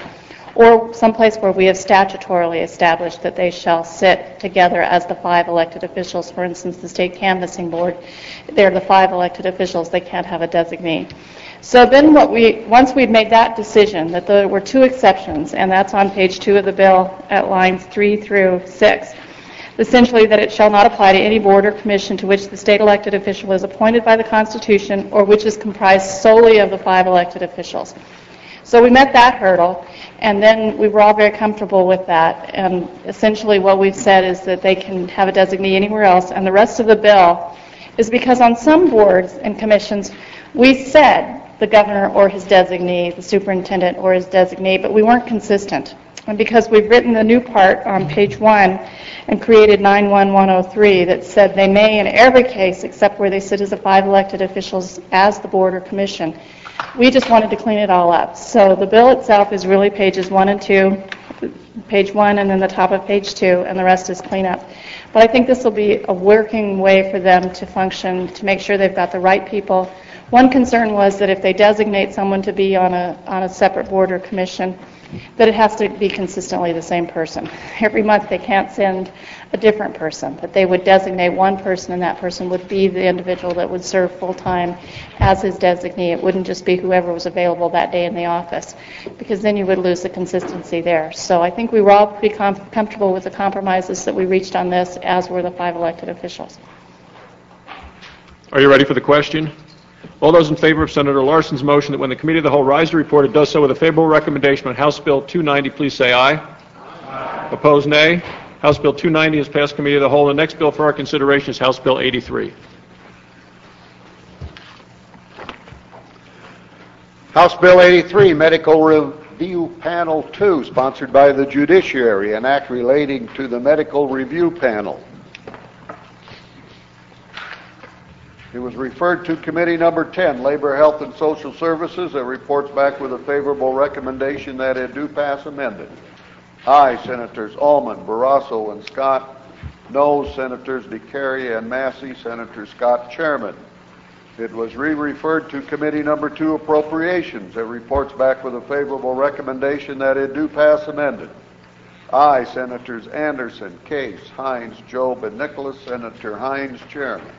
Or someplace where we have statutorily established that they shall sit together as the five elected officials. For instance, the State Canvassing Board, they're the five elected officials. They can't have a designee. So then what we, once we'd made that decision, that there were two exceptions, and that's on page two of the bill at lines three through six, essentially that it shall not apply to any board or commission to which the state elected official is appointed by the Constitution or which is comprised solely of the five elected officials. So we met that hurdle, and then we were all very comfortable with that. And essentially what we've said is that they can have a designee anywhere else, and the rest of the bill is because on some boards and commissions, we said the governor or his designee, the superintendent or his designee, but we weren't consistent. And because we've written the new part on page one and created nine one one oh three that said they may in every case except where they sit as the five elected officials as the board or commission, We just wanted to clean it all up. So the bill itself is really pages one and two, page one and then the top of page two, and the rest is cleanup. But I think this will be a working way for them to function, to make sure they've got the right people. One concern was that if they designate someone to be on a, on a separate board or commission, that it has to be consistently the same person. Every month they can't send a different person, that they would designate one person and that person would be the individual that would serve full-time as his designee. It wouldn't just be whoever was available that day in the office, because then you would lose the consistency there. So I think we were all pretty com- comfortable with the compromises that we reached on this, as were the five elected officials. Are you ready for the question? All those in favor of Senator Larson's motion that when the Committee of the Whole rise to report, it does so with a favorable recommendation on House Bill two ninety, please say aye. Aye. Opposed, nay. House Bill two ninety has passed Committee of the Whole. The next bill for our consideration is House Bill eighty-three. House Bill eighty-three, Medical Review Panel two, sponsored by the Judiciary, an act relating to the Medical Review Panel. It was referred to Committee Number ten, Labor, Health, and Social Services. It reports back with a favorable recommendation that it do pass amended. Aye, Senators Allman, Barrasso, and Scott. No, Senators DeCarey and Massey. Senator Scott, Chairman. It was re-referred to Committee Number two, Appropriations. It reports back with a favorable recommendation that it do pass amended. Aye, Senators Anderson, Case, Hines, Job, and Nicholas. Senator Hines, Chairman.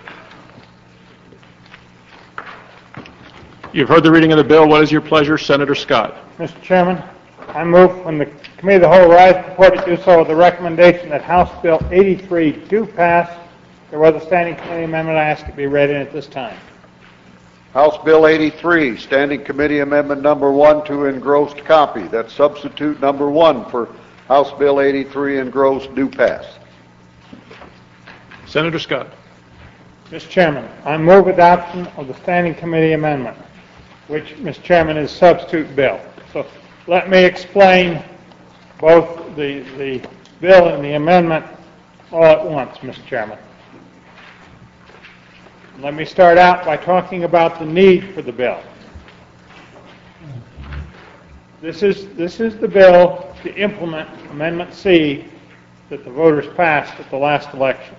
You've heard the reading of the bill. What is your pleasure, Senator Scott? Mister Chairman, I move when the Committee of the Whole rise to report, it do so with the recommendation that House Bill eighty-three do pass. There was a standing committee amendment. I ask it be read in at this time. House Bill eighty-three, Standing Committee Amendment Number one to engrossed copy. That's substitute number one for House Bill eighty-three, engrossed, do pass. Senator Scott. Mister Chairman, I move adoption of the Standing Committee Amendment, which, Mister Chairman, is substitute bill. So let me explain both the, the bill and the amendment all at once, Mister Chairman. Let me start out by talking about the need for the bill. This is, this is the bill to implement Amendment C that the voters passed at the last election.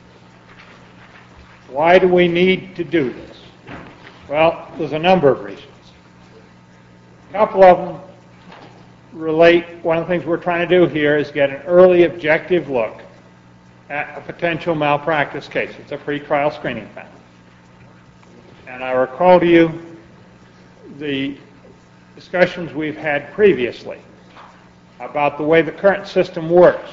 Why do we need to do this? Well, there's a number of reasons. A couple of them relate, one of the things we're trying to do here is get an early objective look at a potential malpractice case. It's a pre-trial screening panel. And I recall to you the discussions we've had previously about the way the current system works.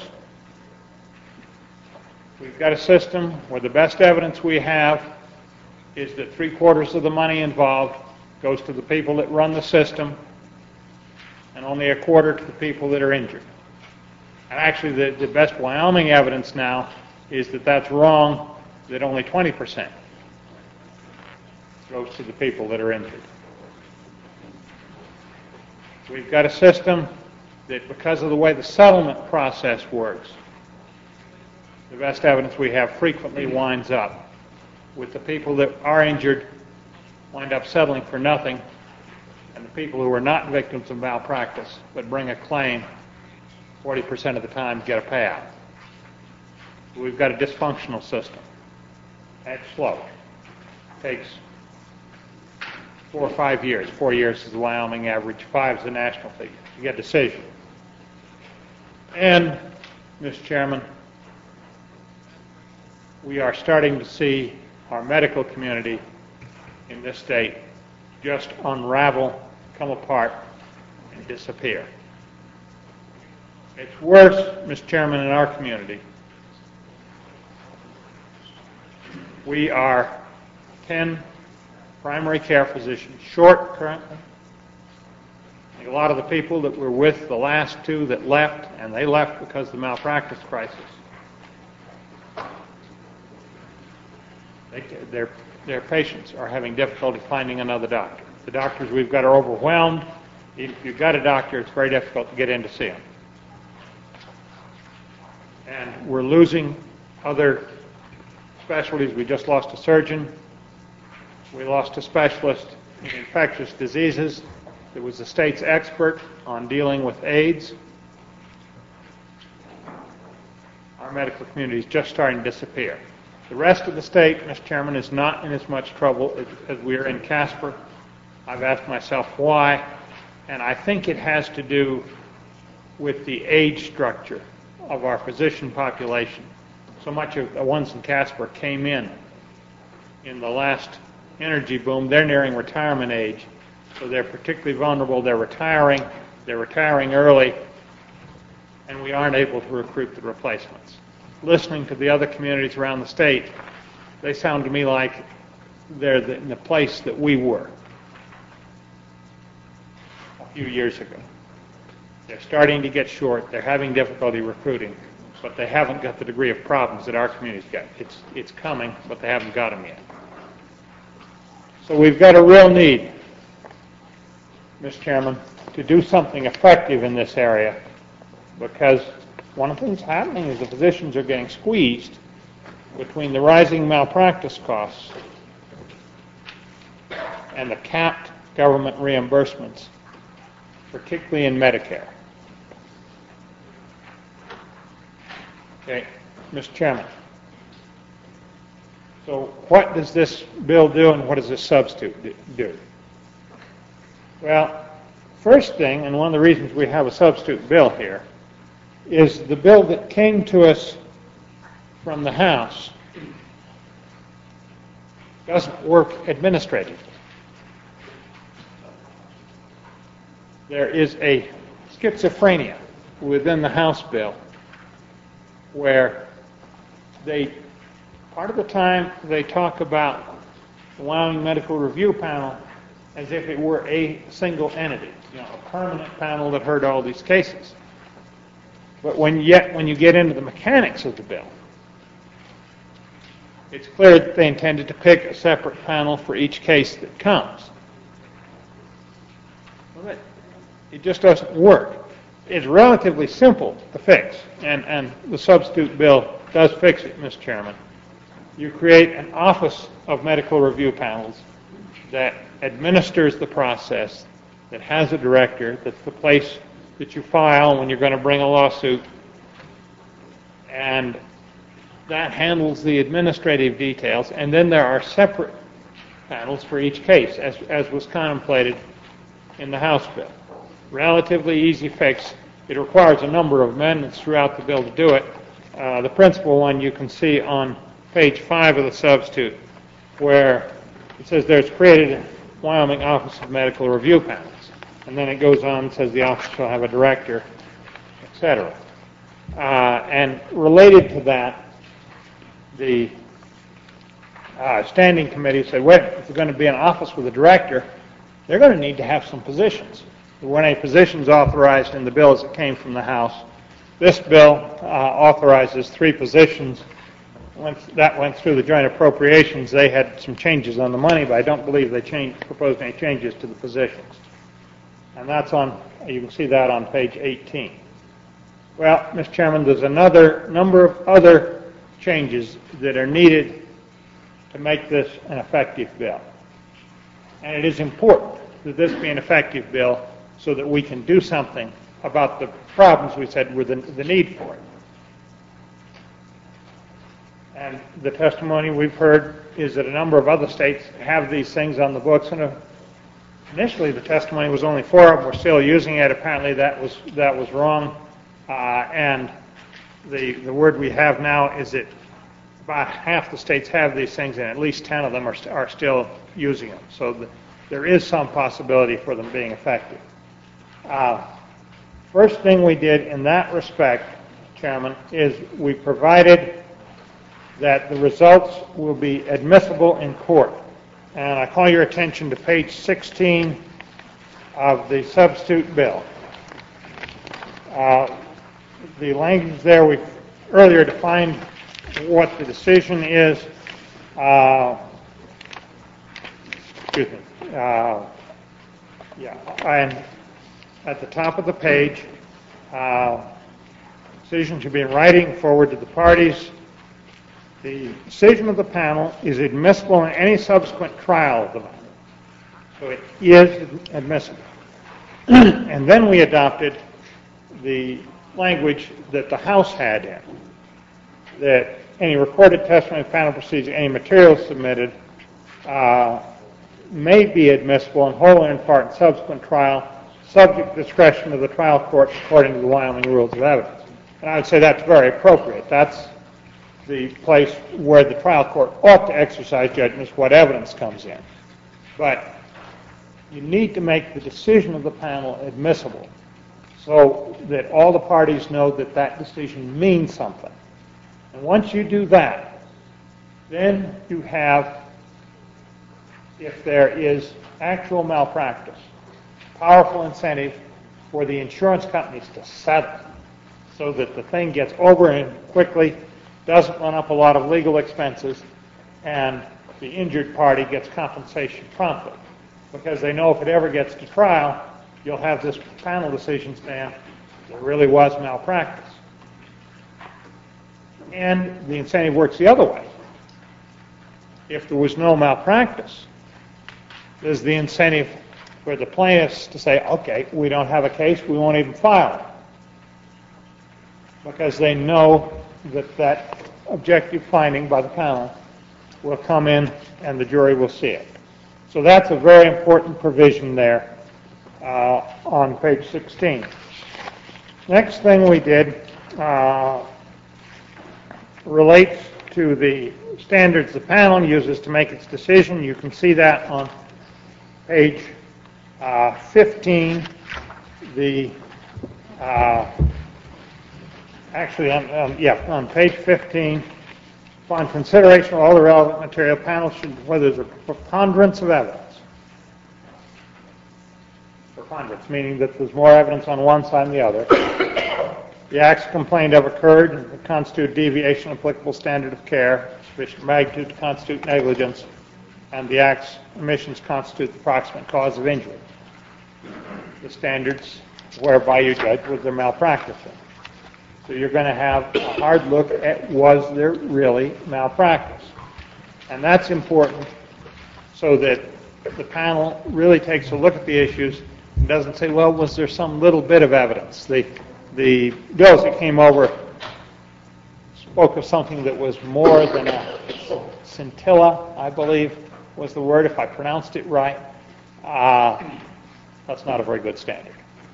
We've got a system where the best evidence we have is that three-quarters of the money involved goes to the people that run the system and only a quarter to the people that are injured. And actually, the, the best Wyoming evidence now is that that's wrong, that only twenty percent goes to the people that are injured. We've got a system that, because of the way the settlement process works, the best evidence we have frequently winds up with the people that are injured wind up settling for nothing, and the people who are not victims of malpractice but bring a claim forty percent of the time get a payout. We've got a dysfunctional system. That's slow. It takes four or five years. Four years is the Wyoming average. Five is the national figure. You get a decision. And, Mister Chairman, we are starting to see our medical community in this state just unravel, come apart, and disappear. It's worse, Mister Chairman, in our community. We are ten primary care physicians short currently. A lot of the people that were with the last two that left, and they left because of the malpractice crisis, They, their, their patients are having difficulty finding another doctor. The doctors we've got are overwhelmed. If you've got a doctor, it's very difficult to get in to see him. And we're losing other specialties. We just lost a surgeon. We lost a specialist. in infectious diseases. It was the state's expert on dealing with AIDS. Our medical community is just starting to disappear. The rest of the state, Mister Chairman, is not in as much trouble as, as we are in Casper. I've asked myself why, and I think it has to do with the age structure of our physician population. So much of the ones in Casper came in in the last energy boom. They're nearing retirement age, so they're particularly vulnerable. They're retiring. They're retiring early, and we aren't able to recruit the replacements. Listening to the other communities around the state, they sound to me like they're in the place that we were a few years ago. They're starting to get short. They're having difficulty recruiting, but they haven't got the degree of problems that our community's got. It's, it's coming, but they haven't got them yet. So we've got a real need, Mister Chairman, to do something effective in this area, because one of the things happening is the physicians are getting squeezed between the rising malpractice costs and the capped government reimbursements, particularly in Medicare. Okay, Mister Chairman. So what does this bill do, and what does this substitute do? Well, first thing, and one of the reasons we have a substitute bill here, is the bill that came to us from the House doesn't work administratively. There is a schizophrenia within the House bill where they, part of the time, they talk about the Wyoming Medical Review Panel as if it were a single entity, you know, a permanent panel that heard all these cases. But when yet when you get into the mechanics of the bill, it's clear that they intended to pick a separate panel for each case that comes. Well, it just doesn't work. It's relatively simple to fix, and, and the substitute bill does fix it, Mister Chairman. You create an office of medical review panels that administers the process, that has a director, that's the place that you file when you're going to bring a lawsuit, and that handles the administrative details, and then there are separate panels for each case, as, as was contemplated in the House bill. Relatively easy fix. It requires a number of amendments throughout the bill to do it. Uh, the principal one you can see on page five of the substitute, where it says there's created a Wyoming Office of Medical Review Panels. And then it goes on and says the office shall have a director, et cetera. Uh, and related to that, the uh, standing committee said, well, if there's going to be an office with a director, they're going to need to have some positions. There weren't any positions authorized in the bill as it came from the House. This bill uh, authorizes three positions. Once that went through the joint appropriations, they had some changes on the money, but I don't believe they changed, proposed any changes to the positions. And that's on, you can see that on page eighteen. Well, Mister Chairman, there's another number of other changes that are needed to make this an effective bill. And it is important that this be an effective bill so that we can do something about the problems we said were the, the need for it. And the testimony we've heard is that a number of other states have these things on the books, and uh, initially the testimony was only four of them were still using it. Apparently that was that was wrong, uh, and the the word we have now is that about half the states have these things, and at least ten of them are, st- are still using them. So the, there is some possibility for them being effective. Uh, first thing we did in that respect, Chairman, is we provided that the results will be admissible in court. And I call your attention to page sixteen of the substitute bill. Uh, the language there, we earlier defined what the decision is. Uh, excuse me. Uh, yeah, and at the top of the page, uh, decision should be in writing forward to the parties. The decision of the panel is admissible in any subsequent trial of the matter. So it is admissible. And then we adopted the language that the House had in, that any recorded testimony, panel procedure, any materials submitted uh, may be admissible in whole or in part in subsequent trial, subject to discretion of the trial court according to the Wyoming Rules of Evidence. And I would say that's very appropriate. That's the place where the trial court ought to exercise judgment, is what evidence comes in. But you need to make the decision of the panel admissible so that all the parties know that that decision means something. And once you do that, then you have, if there is actual malpractice, powerful incentive for the insurance companies to settle so that the thing gets over and quickly, doesn't run up a lot of legal expenses, and the injured party gets compensation promptly. Because they know if it ever gets to trial, you'll have this panel decision stand, there really was malpractice. And the incentive works the other way. If there was no malpractice, there's the incentive for the plaintiffs to say, okay, we don't have a case, we won't even file it. Because they know that that objective finding by the panel will come in and the jury will see it. So that's a very important provision there uh, on page sixteen. Next thing we did uh, relates to the standards the panel uses to make its decision. You can see that on page uh, fifteen. The uh, actually, on, um, yeah, on page fifteen. Upon consideration of all the relevant material, panel should, whether there's a preponderance of evidence. Preponderance, meaning that there's more evidence on one side than the other. The acts complained of occurred that constitute deviation of applicable standard of care, sufficient magnitude to constitute negligence, and the act's omissions constitute the proximate cause of injury. The standards whereby you judge was there malpractice in. So you're going to have a hard look at, was there really malpractice? And that's important so that the panel really takes a look at the issues and doesn't say, well, was there some little bit of evidence? The, the bills that came over spoke of something that was more than a scintilla, I believe was the word, if I pronounced it right. Uh, that's not a very good standard.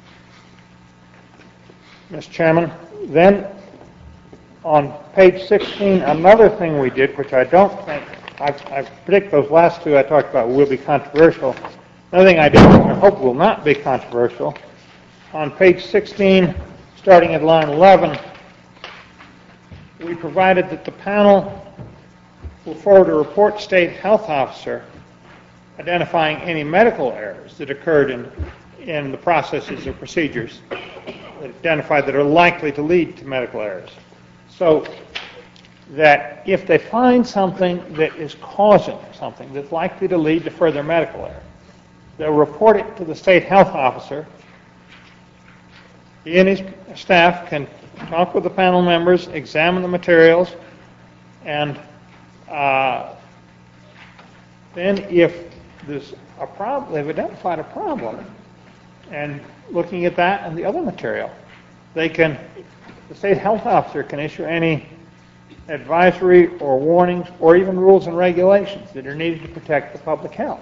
Mister Chairman, then on page sixteen, another thing we did, which I don't think, I, I predict those last two I talked about will be controversial. Another thing I did, which I hope will not be controversial, on page sixteen, starting at line eleven, we provided that the panel will forward a report to state health officer identifying any medical errors that occurred in, in the processes or procedures identified that are likely to lead to medical errors. So that if they find something that is causing something that's likely to lead to further medical error, they'll report it to the state health officer. He and his staff can talk with the panel members, examine the materials, and uh, then if there's a problem, they've identified a problem, and looking at that and the other material, they can, the state health officer can issue any advisory or warnings or even rules and regulations that are needed to protect the public health.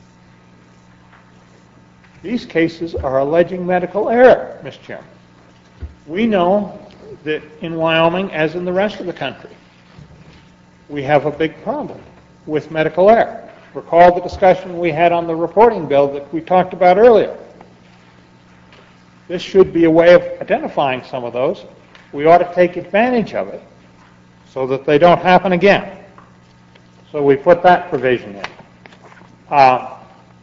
These cases are alleging medical error, Mister Chairman. We know that in Wyoming, as in the rest of the country, we have a big problem with medical error. Recall the discussion we had on the reporting bill that we talked about earlier. This should be a way of identifying some of those. We ought to take advantage of it so that they don't happen again. So we put that provision in. Uh,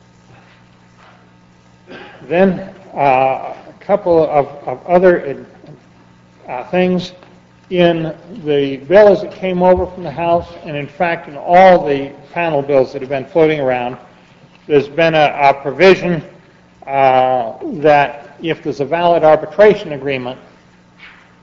then uh, a couple of, of other uh, things in the bill as it came over from the House, and in fact in all the panel bills that have been floating around, there's been a, a provision uh, that if there's a valid arbitration agreement,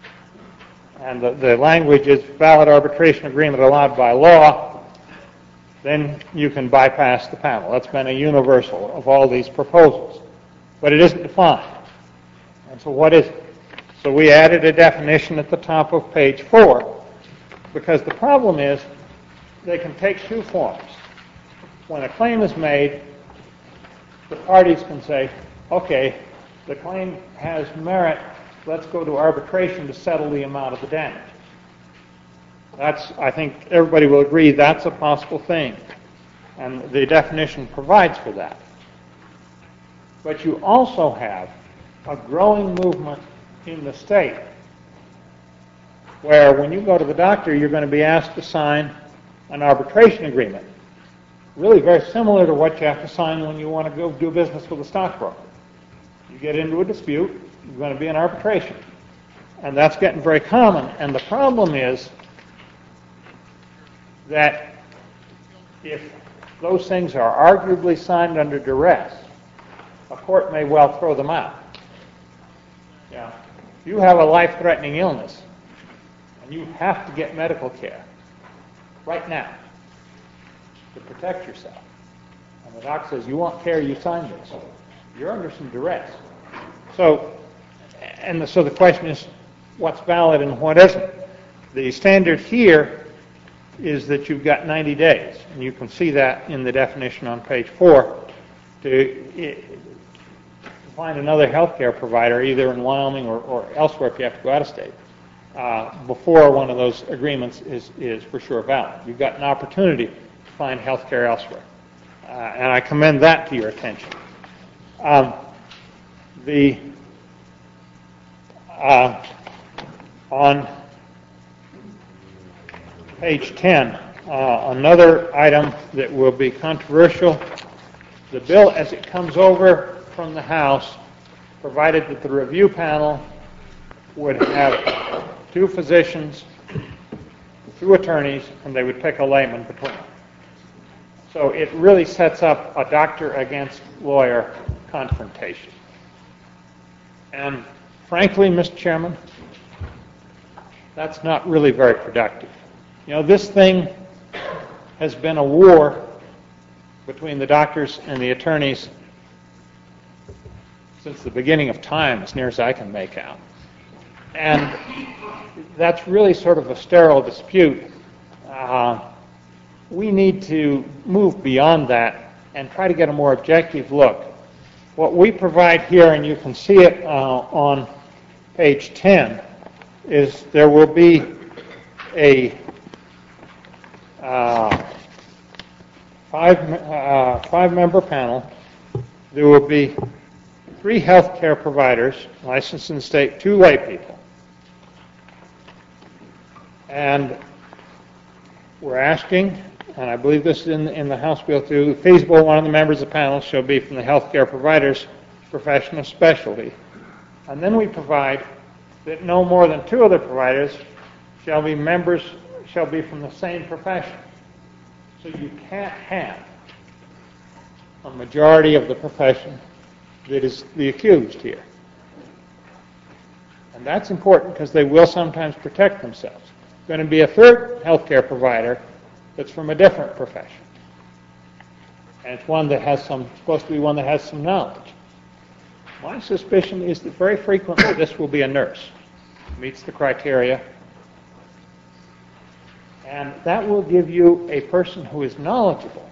and the, the language is valid arbitration agreement allowed by law, then you can bypass the panel. That's been a universal of all these proposals. But it isn't defined. And so what is it? So we added a definition at the top of page four, because the problem is they can take two forms. When a claim is made, the parties can say, okay, the claim has merit, let's go to arbitration to settle the amount of the damage. That's, I think everybody will agree that's a possible thing, and the definition provides for that. But you also have a growing movement in the state where when you go to the doctor, you're going to be asked to sign an arbitration agreement, really very similar to what you have to sign when you want to go do business with a stockbroker. You get into a dispute, you're going to be in arbitration. And that's getting very common. And the problem is that if those things are arguably signed under duress, a court may well throw them out. Yeah. If you have a life-threatening illness and you have to get medical care right now to protect yourself, and the doc says, you want care, you sign this, you're under some duress. So, and the, so the question is, what's valid and what isn't? The standard here is that you've got ninety days, and you can see that in the definition on page four, to, to find another health care provider, either in Wyoming or, or elsewhere if you have to go out of state, uh, before one of those agreements is, is for sure valid. You've got an opportunity to find health care elsewhere, uh, and I commend that to your attention. Um, the uh, on page ten, uh, another item that will be controversial. The bill, as it comes over from the House, provided that the review panel would have two physicians, two attorneys, and they would pick a layman between them. So it really sets up a doctor against lawyer confrontation. And frankly, Mister Chairman, that's not really very productive. You know, this thing has been a war between the doctors and the attorneys since the beginning of time, as near as I can make out. And that's really sort of a sterile dispute. Uh, we need to move beyond that and try to get a more objective look. What we provide here, and you can see it uh, on page ten, is there will be a uh, five, uh, five-member panel. There will be three health care providers, licensed in the state, two lay people. And we're asking, and I believe this is in, in the House bill too, feasible one of the members of the panel shall be from the health care provider's profession of specialty. And then we provide that no more than two other providers shall be members, shall be from the same profession. So you can't have a majority of the profession that is the accused here. And that's important because they will sometimes protect themselves. There's going to be a third healthcare provider that's from a different profession. And it's one that has some, supposed to be one that has some knowledge. My suspicion is that very frequently this will be a nurse, meets the criteria, and that will give you a person who is knowledgeable,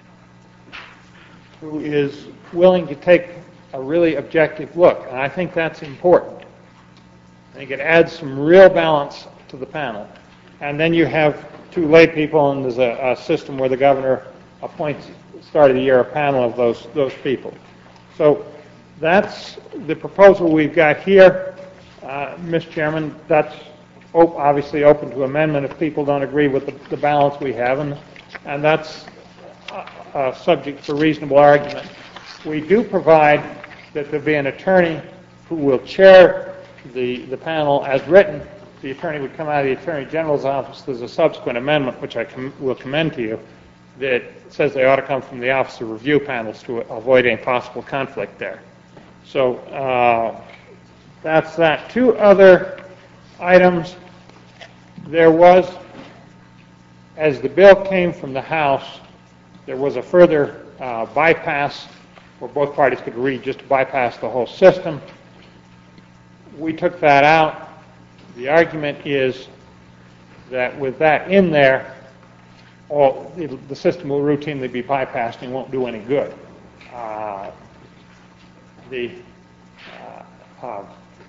who is willing to take a really objective look, and I think that's important. I think it adds some real balance to the panel. And then you have two lay people, and there's a, a system where the governor appoints, start of the year, a panel of those, those people. So that's the proposal we've got here. Uh, Mister Chairman, that's op- obviously open to amendment if people don't agree with the, the balance we have, and, and that's a, a subject for reasonable argument. We do provide that there be an attorney who will chair the, the panel as written. The attorney would come out of the Attorney General's office. There's a subsequent amendment, which I com- will commend to you, that says they ought to come from the Office of Review panels to avoid any possible conflict there. So uh, that's that. Two other items. There was, as the bill came from the House, there was a further uh, bypass where both parties could agree just to bypass the whole system. We took that out. The argument is that with that in there, all, the system will routinely be bypassed and won't do any good. Uh, the, uh, uh,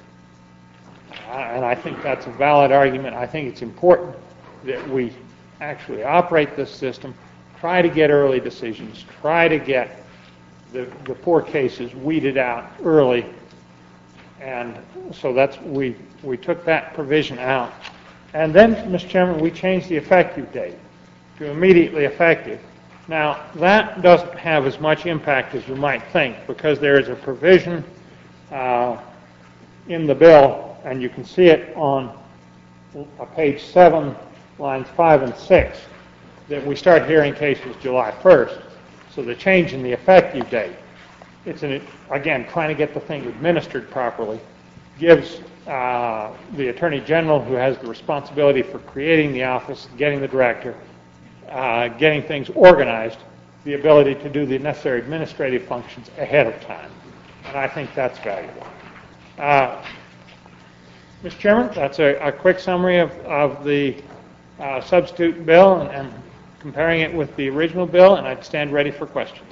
and I think that's a valid argument. I think it's important that we actually operate this system, try to get early decisions, try to get the, the poor cases weeded out early. And so that's, we, we took that provision out. And then, Mister Chairman, we changed the effective date to immediately effective. Now, that doesn't have as much impact as you might think, because there is a provision uh, in the bill, and you can see it on uh, page seven, lines five and six, that we start hearing cases July first. So the change in the effective date, it's an, again, trying to get the thing administered properly, gives uh, the Attorney General, who has the responsibility for creating the office, getting the director, uh, getting things organized, the ability to do the necessary administrative functions ahead of time. And I think that's valuable. Uh, Mister Chairman, that's a, a quick summary of, of the uh, substitute bill and, and comparing it with the original bill, and I'd stand ready for questions.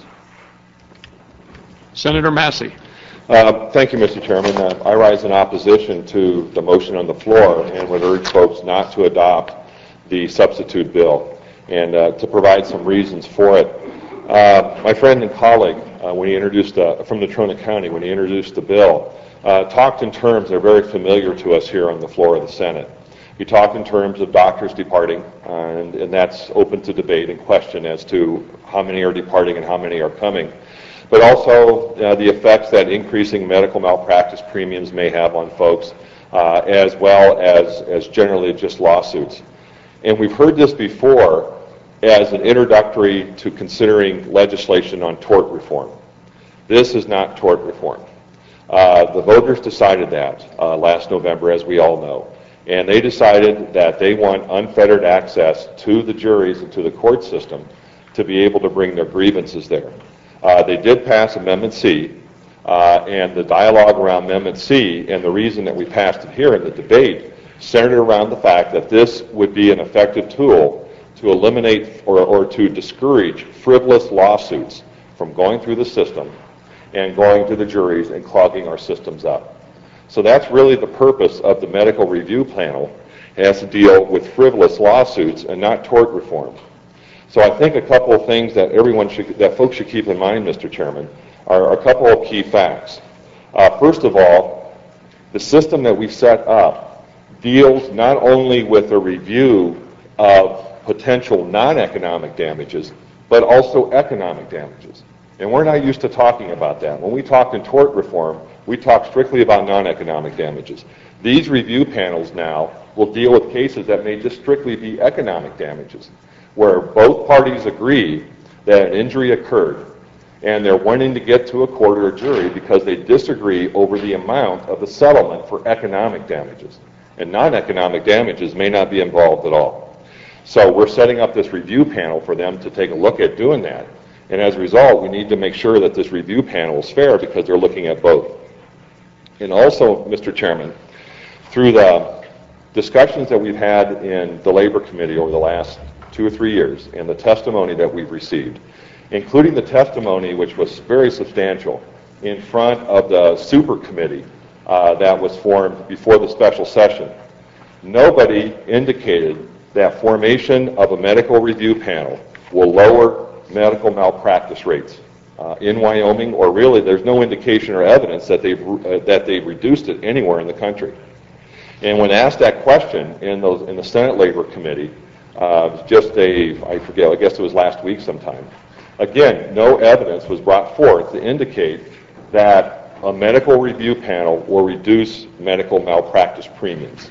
Senator Massey. Uh, thank you, Mister Chairman. Uh, I rise in opposition to the motion on the floor and would urge folks not to adopt the substitute bill and uh, to provide some reasons for it. Uh, my friend and colleague, uh, when he introduced uh, from Natrona County, when he introduced the bill, uh, talked in terms that are very familiar to us here on the floor of the Senate. He talked in terms of doctors departing, uh, and, and that's open to debate and question as to how many are departing and how many are coming. But also uh, the effects that increasing medical malpractice premiums may have on folks, uh, as well as, as generally just lawsuits. And we've heard this before as an introductory to considering legislation on tort reform. This is not tort reform. Uh, the voters decided that uh, last November, as we all know. And they decided that they want unfettered access to the juries and to the court system to be able to bring their grievances there. Uh, they did pass Amendment C, uh, and the dialogue around Amendment C and the reason that we passed it here in the debate centered around the fact that this would be an effective tool to eliminate or, or to discourage frivolous lawsuits from going through the system and going to the juries and clogging our systems up. So that's really the purpose of the medical review panel. It has to deal with frivolous lawsuits and not tort reform. So I think a couple of things that everyone should, that folks should keep in mind, Mister Chairman, are a couple of key facts. Uh, first of all, the system that we set up deals not only with a review of potential non-economic damages, but also economic damages. And we're not used to talking about that. When we talk in tort reform, we talk strictly about non-economic damages. These review panels now will deal with cases that may just strictly be economic damages, where both parties agree that an injury occurred and they're wanting to get to a court or a jury because they disagree over the amount of the settlement for economic damages. And non-economic damages may not be involved at all. So we're setting up this review panel for them to take a look at doing that. And as a result, we need to make sure that this review panel is fair because they're looking at both. And also, Mister Chairman, through the discussions that we've had in the Labor Committee over the last two or three years and the testimony that we've received, including the testimony which was very substantial in front of the super committee uh, that was formed before the special session, nobody indicated that formation of a medical review panel will lower medical malpractice rates uh, in Wyoming, or really there's no indication or evidence that they've, uh, that they've reduced it anywhere in the country. And when asked that question in, those, in the Senate Labor Committee, Uh, just a, I forget, I guess it was last week sometime. Again, no evidence was brought forth to indicate that a medical review panel will reduce medical malpractice premiums.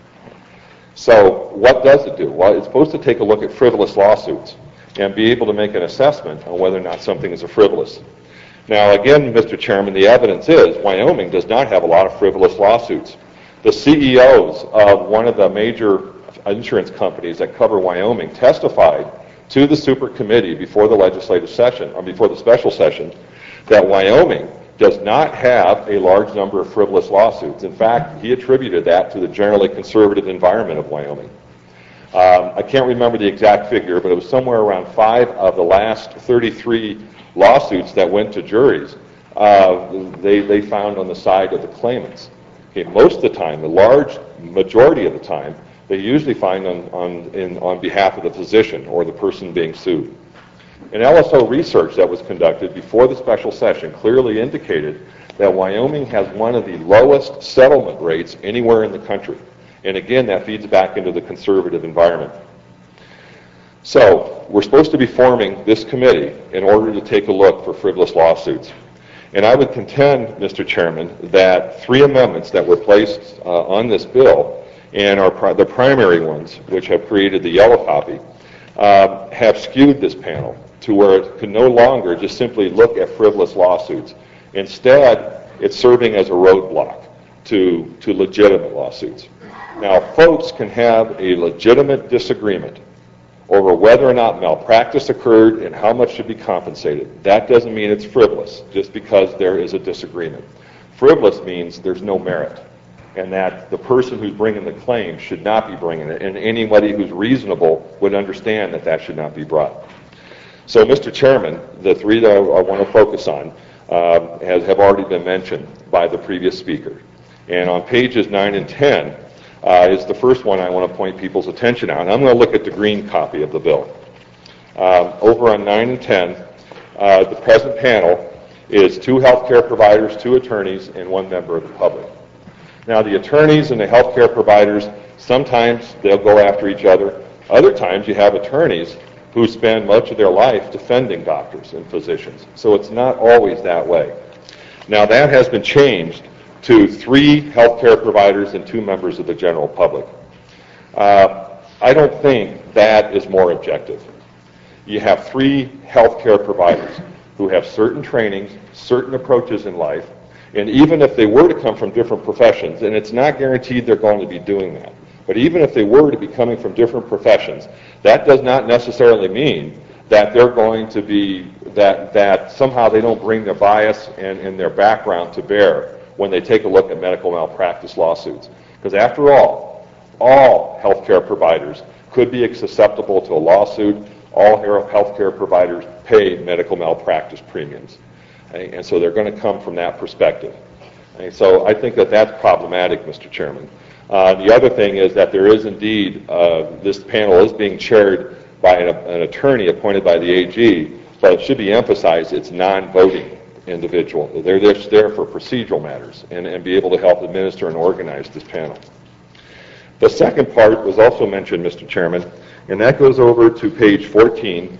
So what does it do? Well, it's supposed to take a look at frivolous lawsuits and be able to make an assessment on whether or not something is a frivolous. Now, again, Mister Chairman, the evidence is Wyoming does not have a lot of frivolous lawsuits. The C E Os of one of the major insurance companies that cover Wyoming testified to the super committee before the legislative session, or before the special session, that Wyoming does not have a large number of frivolous lawsuits. In fact, he attributed that to the generally conservative environment of Wyoming. Um, I can't remember the exact figure, but it was somewhere around five of the last thirty-three lawsuits that went to juries, uh, they, they found on the side of the claimants. Okay, most of the time, the large majority of the time, they usually find on, on, in, on behalf of the physician or the person being sued. An L S O research that was conducted before the special session clearly indicated that Wyoming has one of the lowest settlement rates anywhere in the country. And again, that feeds back into the conservative environment. So, we're supposed to be forming this committee in order to take a look for frivolous lawsuits. And I would contend, Mister Chairman, that three amendments that were placed uh, on this bill, and are pri- the primary ones, which have created the yellow copy, uh, have skewed this panel to where it can no longer just simply look at frivolous lawsuits. Instead, it's serving as a roadblock to, to legitimate lawsuits. Now, folks can have a legitimate disagreement over whether or not malpractice occurred and how much should be compensated. That doesn't mean it's frivolous, just because there is a disagreement. Frivolous means there's no merit, and that the person who's bringing the claim should not be bringing it, and anybody who's reasonable would understand that that should not be brought. So, Mister Chairman, the three that I, I want to focus on uh, has, have already been mentioned by the previous speaker. And on pages nine and ten uh, is the first one I want to point people's attention on. I'm going to look at the green copy of the bill. Um, over on nine and ten, uh, the present panel is two healthcare providers, two attorneys, and one member of the public. Now, the attorneys and the healthcare providers, sometimes they'll go after each other. Other times you have attorneys who spend much of their life defending doctors and physicians. So it's not always that way. Now, that has been changed to three healthcare providers and two members of the general public. Uh, I don't think that is more objective. You have three healthcare providers who have certain trainings, certain approaches in life, and even if they were to come from different professions, and it's not guaranteed they're going to be doing that, but even if they were to be coming from different professions, that does not necessarily mean that they're going to be, that, that somehow they don't bring their bias and, and their background to bear when they take a look at medical malpractice lawsuits. Because after all, all healthcare providers could be susceptible to a lawsuit. All healthcare providers pay medical malpractice premiums. And so they're going to come from that perspective. And so I think that that's problematic, Mister Chairman. Uh, the other thing is that there is indeed, uh, this panel is being chaired by an, an attorney appointed by the A G, but it should be emphasized it's non-voting individual. They're just there for procedural matters and, and be able to help administer and organize this panel. The second part was also mentioned, Mister Chairman, and that goes over to page fourteen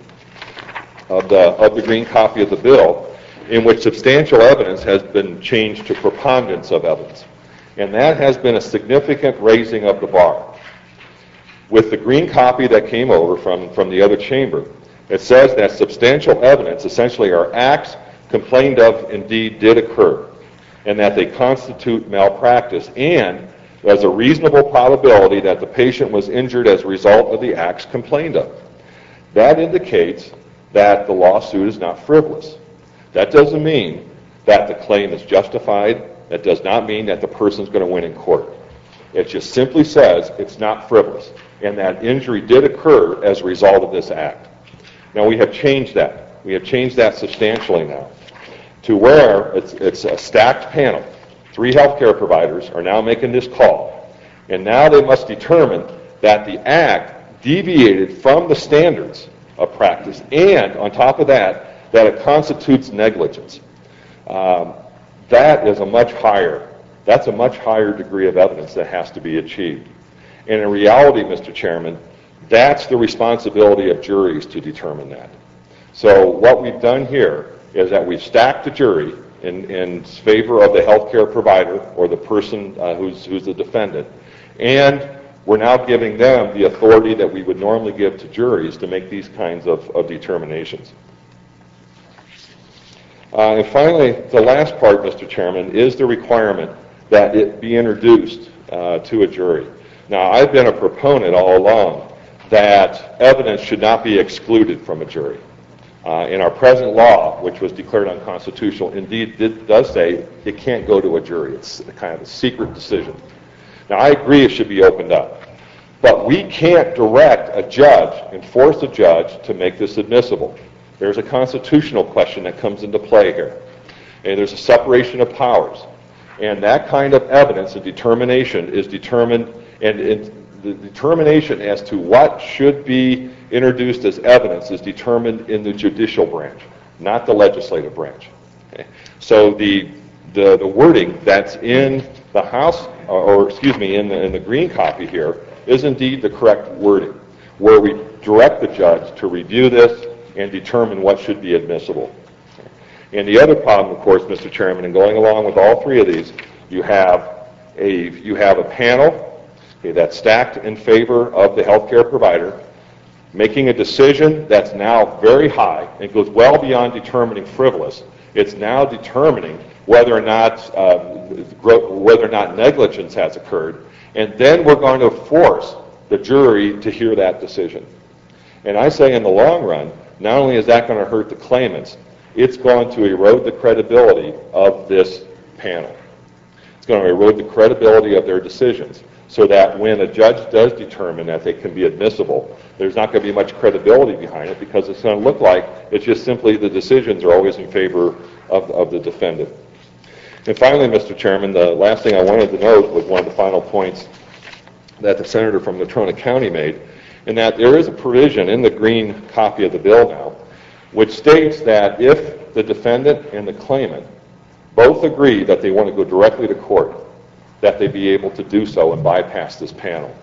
of the, of the green copy of the bill, in which substantial evidence has been changed to preponderance of evidence. And that has been a significant raising of the bar. With the green copy that came over from, from the other chamber, it says that substantial evidence essentially are acts complained of indeed did occur, and that they constitute malpractice, and there's a reasonable probability that the patient was injured as a result of the acts complained of. That indicates that the lawsuit is not frivolous. That doesn't mean that the claim is justified. That does not mean that the person's going to win in court. It just simply says it's not frivolous, and that injury did occur as a result of this act. Now, we have changed that. We have changed that substantially now to where it's, it's a stacked panel. Three healthcare providers are now making this call, and now they must determine that the act deviated from the standards of practice, and on top of that, that it constitutes negligence. Um, that is a much higher, that's a much higher degree of evidence that has to be achieved. And in reality, Mister Chairman, that's the responsibility of juries to determine that. So what we've done here is that we've stacked the jury in, in favor of the healthcare provider or the person uh, who's, who's the defendant, and we're now giving them the authority that we would normally give to juries to make these kinds of, of determinations. Uh, and finally, the last part, Mister Chairman, is the requirement that it be introduced uh, to a jury. Now, I've been a proponent all along that evidence should not be excluded from a jury. Uh, in our present law, which was declared unconstitutional, indeed did, does say it can't go to a jury. It's kind of a secret decision. Now, I agree it should be opened up. But we can't direct a judge and force a judge to make this admissible. There's a constitutional question that comes into play here. And there's a separation of powers. And that kind of evidence and determination is determined, and, and the determination as to what should be introduced as evidence is determined in the judicial branch, not the legislative branch. Okay? So the, the the wording that's in the House, or, or excuse me, in the, in the green copy here, is indeed the correct wording, where we direct the judge to review this and determine what should be admissible. And the other problem, of course, Mister Chairman, and going along with all three of these, you have a you have a panel okay, that's stacked in favor of the healthcare provider, making a decision that's now very high and goes well beyond determining frivolous. It's now determining whether or not uh, whether or not negligence has occurred, and then we're going to force the jury to hear that decision. And I say in the long run, not only is that going to hurt the claimants, it's going to erode the credibility of this panel. It's going to erode the credibility of their decisions, so that when a judge does determine that they can be admissible, there's not going to be much credibility behind it, because it's going to look like it's just simply the decisions are always in favor of, of the defendant. And finally, Mister Chairman, the last thing I wanted to note was one of the final points that the senator from Natrona County made, in that there is a provision in the green copy of the bill now, which states that if the defendant and the claimant both agree that they want to go directly to court, that they be able to do so and bypass this panel.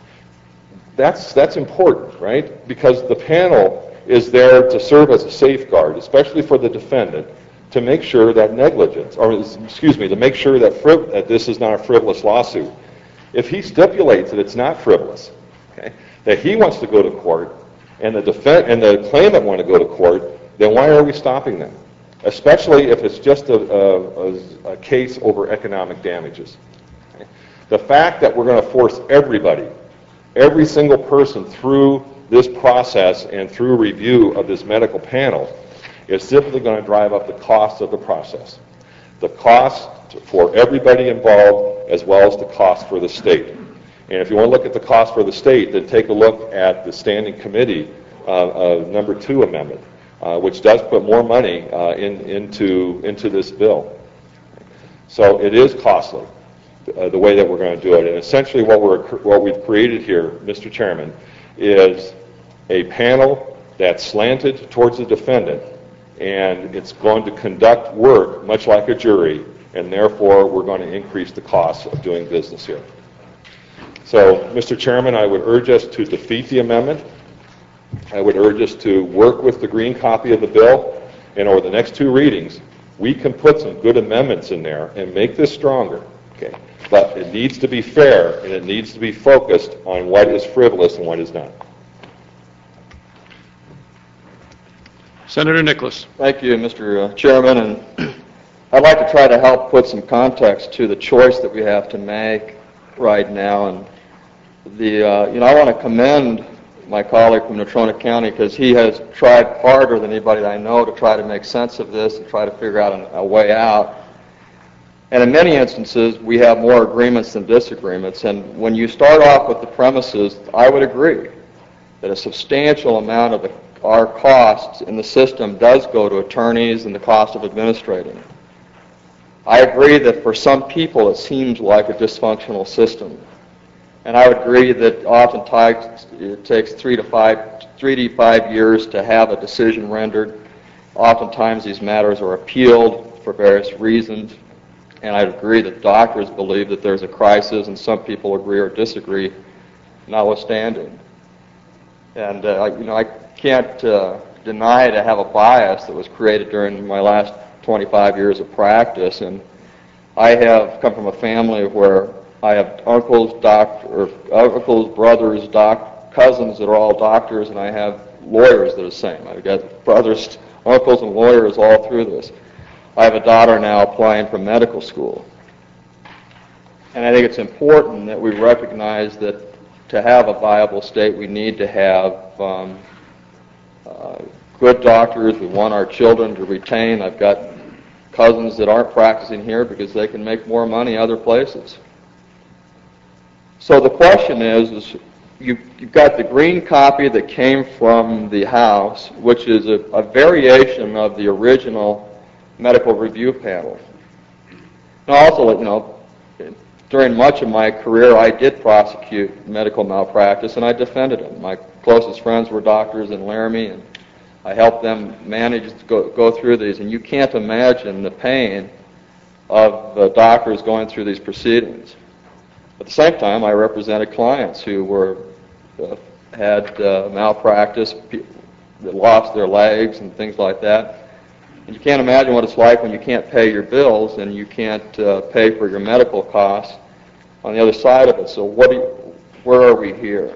That's, that's important, right? Because the panel is there to serve as a safeguard, especially for the defendant, to make sure that negligence, or excuse me, to make sure that, friv- that this is not a frivolous lawsuit. If he stipulates that it's not frivolous, okay, that he wants to go to court, and the defen- and the claimant want to go to court, then why are we stopping them? Especially if it's just a, a, a case over economic damages. Okay? The fact that we're going to force everybody, every single person through this process and through review of this medical panel is simply going to drive up the cost of the process. The cost for everybody involved, as well as the cost for the state. And if you want to look at the cost for the state, then take a look at the Standing Committee uh, uh, number two amendment, uh, which does put more money uh, in, into, into this bill. So it is costly, uh, the way that we're going to do it. And essentially what, we're, what we've created here, Mister Chairman, is a panel that's slanted towards the defendant, and it's going to conduct work much like a jury, and therefore we're going to increase the cost of doing business here. So, Mister Chairman, I would urge us to defeat the amendment. I would urge us to work with the green copy of the bill, and over the next two readings, we can put some good amendments in there and make this stronger. Okay, but it needs to be fair, and it needs to be focused on what is frivolous and what is not. Senator Nicholas. Thank you, Mister Chairman, and I'd like to try to help put some context to the choice that we have to make right now. And the uh, you know, I want to commend my colleague from Natrona County, because he has tried harder than anybody that I know to try to make sense of this and try to figure out a, a way out. And in many instances, we have more agreements than disagreements. And when you start off with the premises, I would agree that a substantial amount of the, our costs in the system does go to attorneys and the cost of administrating. I agree that for some people it seems like a dysfunctional system. And I would agree that oftentimes it takes three to five, three to five years to have a decision rendered. Oftentimes these matters are appealed for various reasons. And I agree that doctors believe that there's a crisis, and some people agree or disagree, notwithstanding. And uh, you know, I can't uh, deny to have a bias that was created during my last twenty-five years of practice. And I have come from a family where I have uncles, doc, or uncles, brothers, doc, cousins that are all doctors, and I have lawyers that are the same. I've got brothers, uncles, and lawyers all through this. I have a daughter now applying for medical school. And I think it's important that we recognize that to have a viable state, we need to have um, uh, good doctors. We want our children to retain. I've got cousins that aren't practicing here because they can make more money other places. So the question is, is you, you've got the green copy that came from the House, which is a, a variation of the original medical review panel. And also, you know, during much of my career, I did prosecute medical malpractice, and I defended them. My closest friends were doctors in Laramie, and I helped them manage to go, go through these. And you can't imagine the pain of uh, doctors going through these proceedings. At the same time, I represented clients who were uh, had uh, malpractice, pe- that lost their legs and things like that. And you can't imagine what it's like when you can't pay your bills and you can't uh, pay for your medical costs on the other side of it. So what do you, where are we here?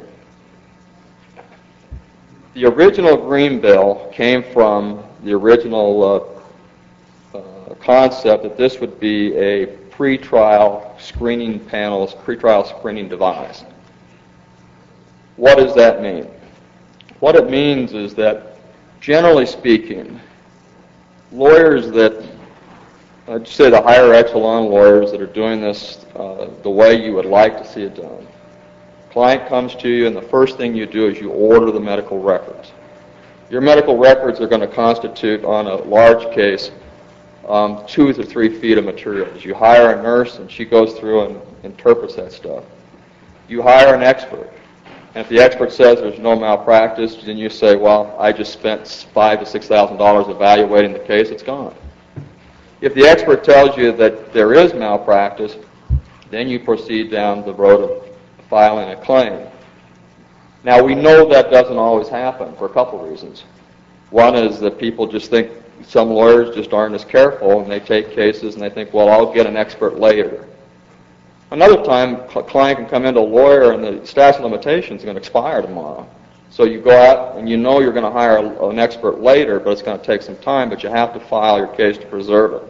The original Green Bill came from the original uh, uh, concept that this would be a pre-trial screening panels, pre-trial screening device. What does that mean? What it means is that, generally speaking, lawyers that, I'd say the higher echelon lawyers that are doing this uh, the way you would like to see it done. Client comes to you and the first thing you do is you order the medical records. Your medical records are going to constitute, on a large case, um, two to three feet of materials. You hire a nurse and she goes through and interprets that stuff. You hire an expert. And if the expert says there's no malpractice, then you say, well, I just spent five to six thousand dollars evaluating the case, it's gone. If the expert tells you that there is malpractice, then you proceed down the road of filing a claim. Now, we know that doesn't always happen for a couple reasons. One is that people just think, some lawyers just aren't as careful, and they take cases and they think, well, I'll get an expert later. Another time, a client can come into a lawyer and the statute of limitations is going to expire tomorrow. So you go out and you know you're going to hire an expert later, but it's going to take some time, but you have to file your case to preserve it.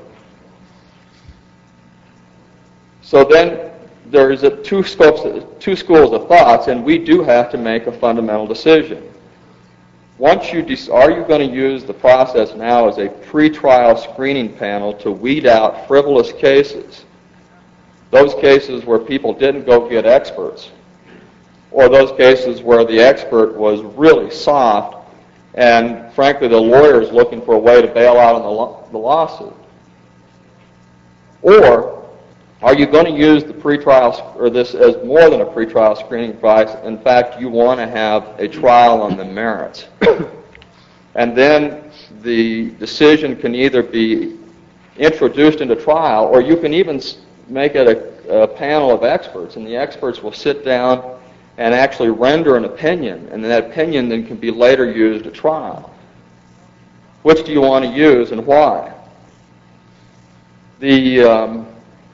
So then there is a two, scopes, two schools of thoughts, and we do have to make a fundamental decision. Once you de- are you going to use the process now as a pre-trial screening panel to weed out frivolous cases? Those cases where people didn't go get experts, or those cases where the expert was really soft, and frankly the lawyer is looking for a way to bail out on the, lo- the lawsuit. Or are you going to use the pretrial or this as more than a pretrial screening device? In fact, you want to have a trial on the merits, and then the decision can either be introduced into trial, or you can even make it a, a panel of experts, and the experts will sit down and actually render an opinion, and that opinion then can be later used at trial. Which do you want to use and why? The um,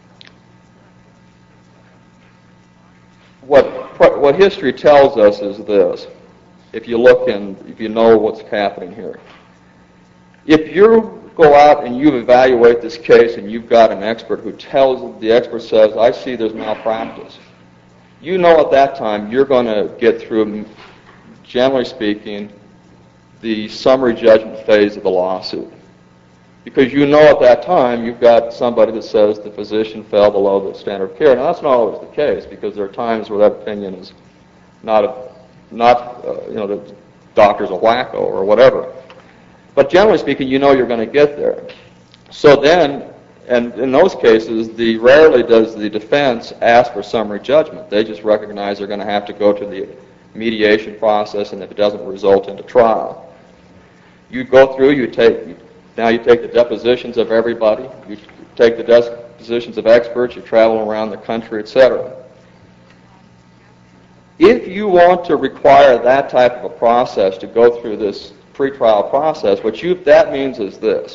what what history tells us is this. If you look and if you know what's happening here, if you go out and you evaluate this case and you've got an expert who tells, the expert says, I see there's malpractice. You know at that time you're going to get through, generally speaking, the summary judgment phase of the lawsuit. Because you know at that time you've got somebody that says the physician fell below the standard of care. Now that's not always the case, because there are times where that opinion is not, a, not uh, you know, the doctor's a wacko or whatever. But generally speaking, you know you're going to get there. So then, and in those cases, the rarely does the defense ask for summary judgment. They just recognize they're going to have to go to the mediation process, and if it doesn't result into trial. You go through, you take, now you take the depositions of everybody, you take the depositions of experts, you travel around the country, et cetera. If you want to require that type of a process to go through this pretrial process, what you that means is this.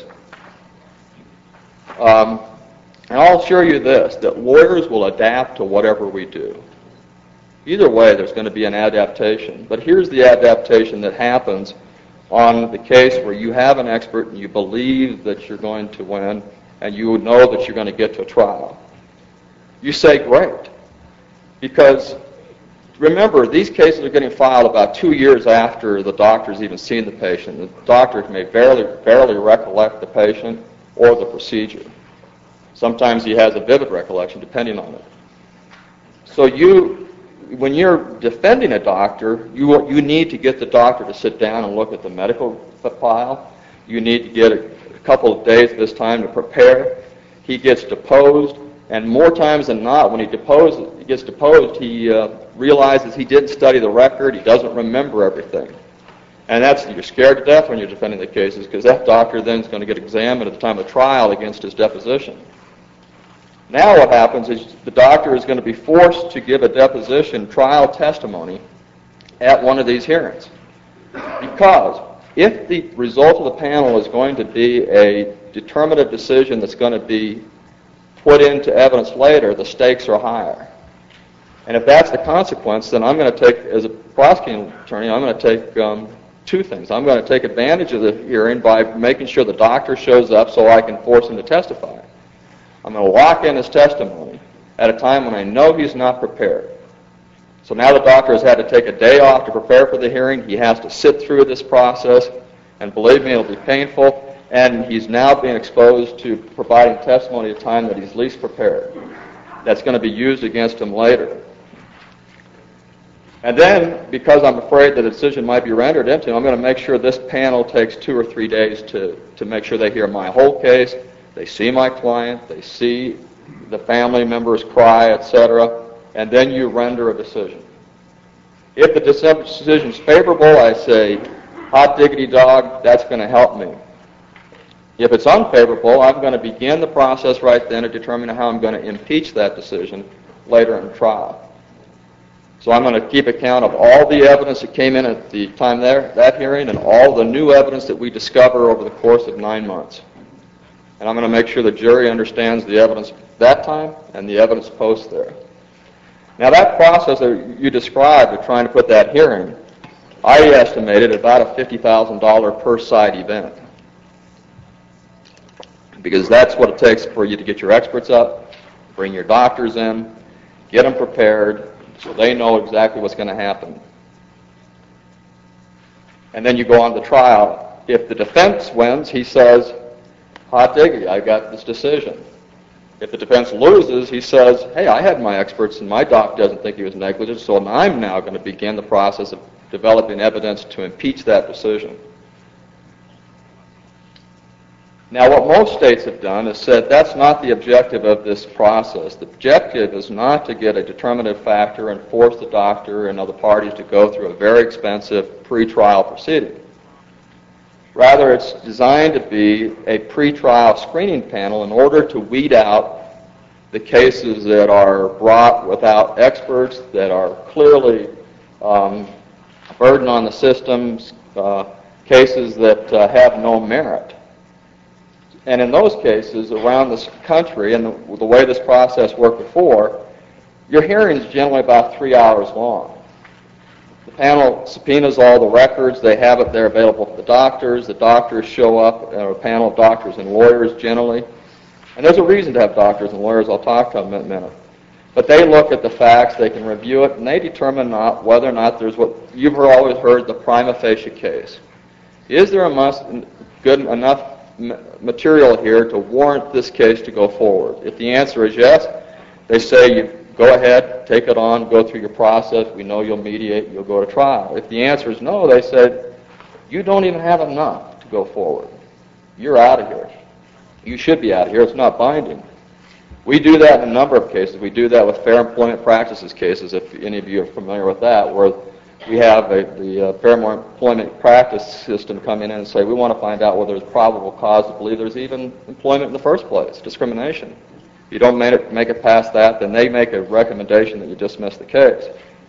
Um, and I'll assure you this, that lawyers will adapt to whatever we do. Either way, there's going to be an adaptation. But here's the adaptation that happens on the case where you have an expert and you believe that you're going to win and you know that you're going to get to a trial. You say, great. Because remember, these cases are getting filed about two years after the doctor's even seen the patient. The doctor may barely, barely recollect the patient or the procedure. Sometimes he has a vivid recollection, depending on it. So you, when you're defending a doctor, you, you need to get the doctor to sit down and look at the medical file. You need to get a, a couple of days this time to prepare. He gets deposed, and more times than not, when he, deposes, he gets deposed, he uh, realizes he didn't study the record, he doesn't remember everything. And that's, you're scared to death when you're defending the cases, because that doctor then is going to get examined at the time of trial against his deposition. Now what happens is the doctor is going to be forced to give a deposition trial testimony at one of these hearings. Because if the result of the panel is going to be a determinative decision that's going to be put into evidence later, the stakes are higher. And if that's the consequence, then I'm going to take, as a prosecuting attorney, I'm going to take um, two things. I'm going to take advantage of the hearing by making sure the doctor shows up so I can force him to testify. I'm going to lock in his testimony at a time when I know he's not prepared. So now the doctor has had to take a day off to prepare for the hearing. He has to sit through this process, and believe me, it'll be painful. And he's now being exposed to providing testimony at a time that he's least prepared. That's going to be used against him later. And then, because I'm afraid that a decision might be rendered into him, I'm going to make sure this panel takes two or three days to, to make sure they hear my whole case, they see my client, they see the family members cry, et cetera, and then you render a decision. If the decision is favorable, I say, hot diggity dog, that's going to help me. If it's unfavorable, I'm going to begin the process right then of determining how I'm going to impeach that decision later in trial. So I'm going to keep account of all the evidence that came in at the time there, that hearing, and all the new evidence that we discover over the course of nine months. And I'm going to make sure the jury understands the evidence that time and the evidence post there. Now that process that you described of trying to put that hearing, I estimated about a fifty thousand dollars per side event. Because that's what it takes for you to get your experts up, bring your doctors in, get them prepared so they know exactly what's going to happen. And then you go on to trial. If the defense wins, he says, hot diggity, I got this decision. If the defense loses, he says, hey, I had my experts and my doc doesn't think he was negligent, so I'm now going to begin the process of developing evidence to impeach that decision. Now, what most states have done is said that's not the objective of this process. The objective is not to get a determinative factor and force the doctor and other parties to go through a very expensive pre-trial proceeding. Rather, it's designed to be a pre-trial screening panel in order to weed out the cases that are brought without experts, that are clearly um, a burden on the systems, uh, cases that uh, have no merit. And in those cases around this country, and the, the way this process worked before, your hearing is generally about three hours long. The panel subpoenas all the records. They have it there available for the doctors. The doctors show up, uh, a panel of doctors and lawyers generally. And there's a reason to have doctors and lawyers. I'll talk to them in a minute. But they look at the facts, they can review it, and they determine not whether or not there's what you've always heard, the prima facie case. Is there a must, good enough material here to warrant this case to go forward? If the answer is yes, they say you go ahead, take it on, go through your process. We know you'll mediate, you'll go to trial. If the answer is no, they said you don't even have enough to go forward. You're out of here. You should be out of here. It's not binding. We do that in a number of cases. We do that with Fair Employment Practices cases, if any of you are familiar with that, where we have a, the uh, Fair Employment Practice system come in and say, we want to find out whether there's probable cause to believe there's even employment in the first place, discrimination. If you don't make it, make it past that, then they make a recommendation that you dismiss the case.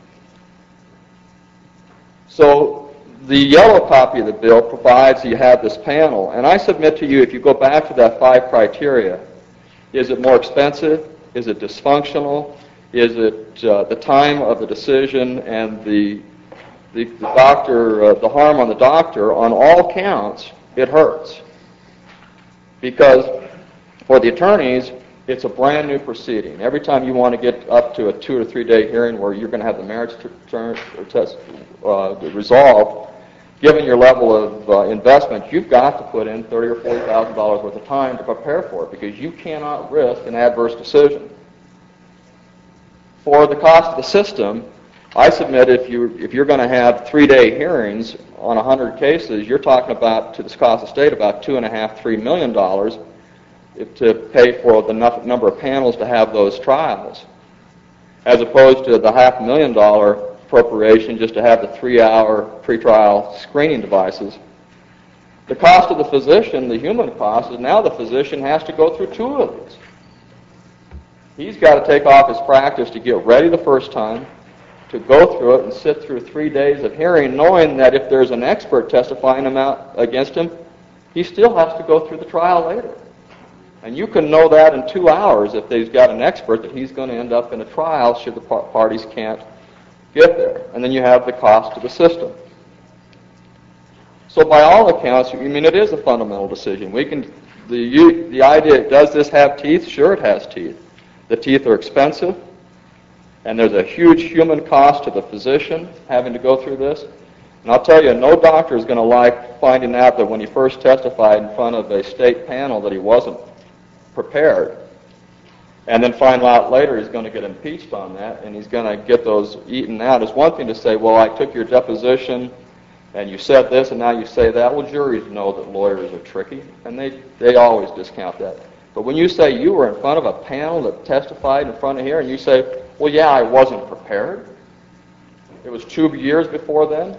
So the yellow copy of the bill provides you have this panel, and I submit to you, if you go back to that five criteria, is it more expensive? Is it dysfunctional? Is it uh, the time of the decision and the The, the doctor, uh, the harm on the doctor, on all counts, it hurts. Because for the attorneys, It's a brand-new proceeding. Every time you want to get up to a two- or three-day hearing where you're going to have the merits turn or test uh, resolved, given your level of uh, investment, you've got to put in thirty or forty thousand dollars worth of time to prepare for it because you cannot risk an adverse decision. For the cost of the system, I submit if you if you're going to have three-day hearings on one hundred cases, you're talking about to the cost of the state about two and a half, three million dollars to pay for the number of panels to have those trials, as opposed to the half million dollar appropriation just to have the three-hour pretrial screening devices. The cost of the physician, the human cost, is now the physician has to go through two of these. He's got to take off his practice to get ready the first time, to go through it and sit through three days of hearing, knowing that if there's an expert testifying him out against him, he still has to go through the trial later. And you can know that in two hours if they've got an expert that he's going to end up in a trial should the parties can't get there. And then you have the cost of the system. So by all accounts, I mean, it is a fundamental decision. We can, the, the idea, does this have teeth? Sure, it has teeth. The teeth are expensive, and there's a huge human cost to the physician having to go through this. And I'll tell you, no doctor is going to like finding out that when he first testified in front of a state panel that he wasn't prepared, and then find out later he's going to get impeached on that, and he's going to get those eaten out. It's one thing to say, well, I took your deposition, and you said this, and now you say that. Well, juries know that lawyers are tricky, and they, they always discount that. But when you say you were in front of a panel that testified in front of here, and you say, well, yeah, I wasn't prepared. It was two years before then.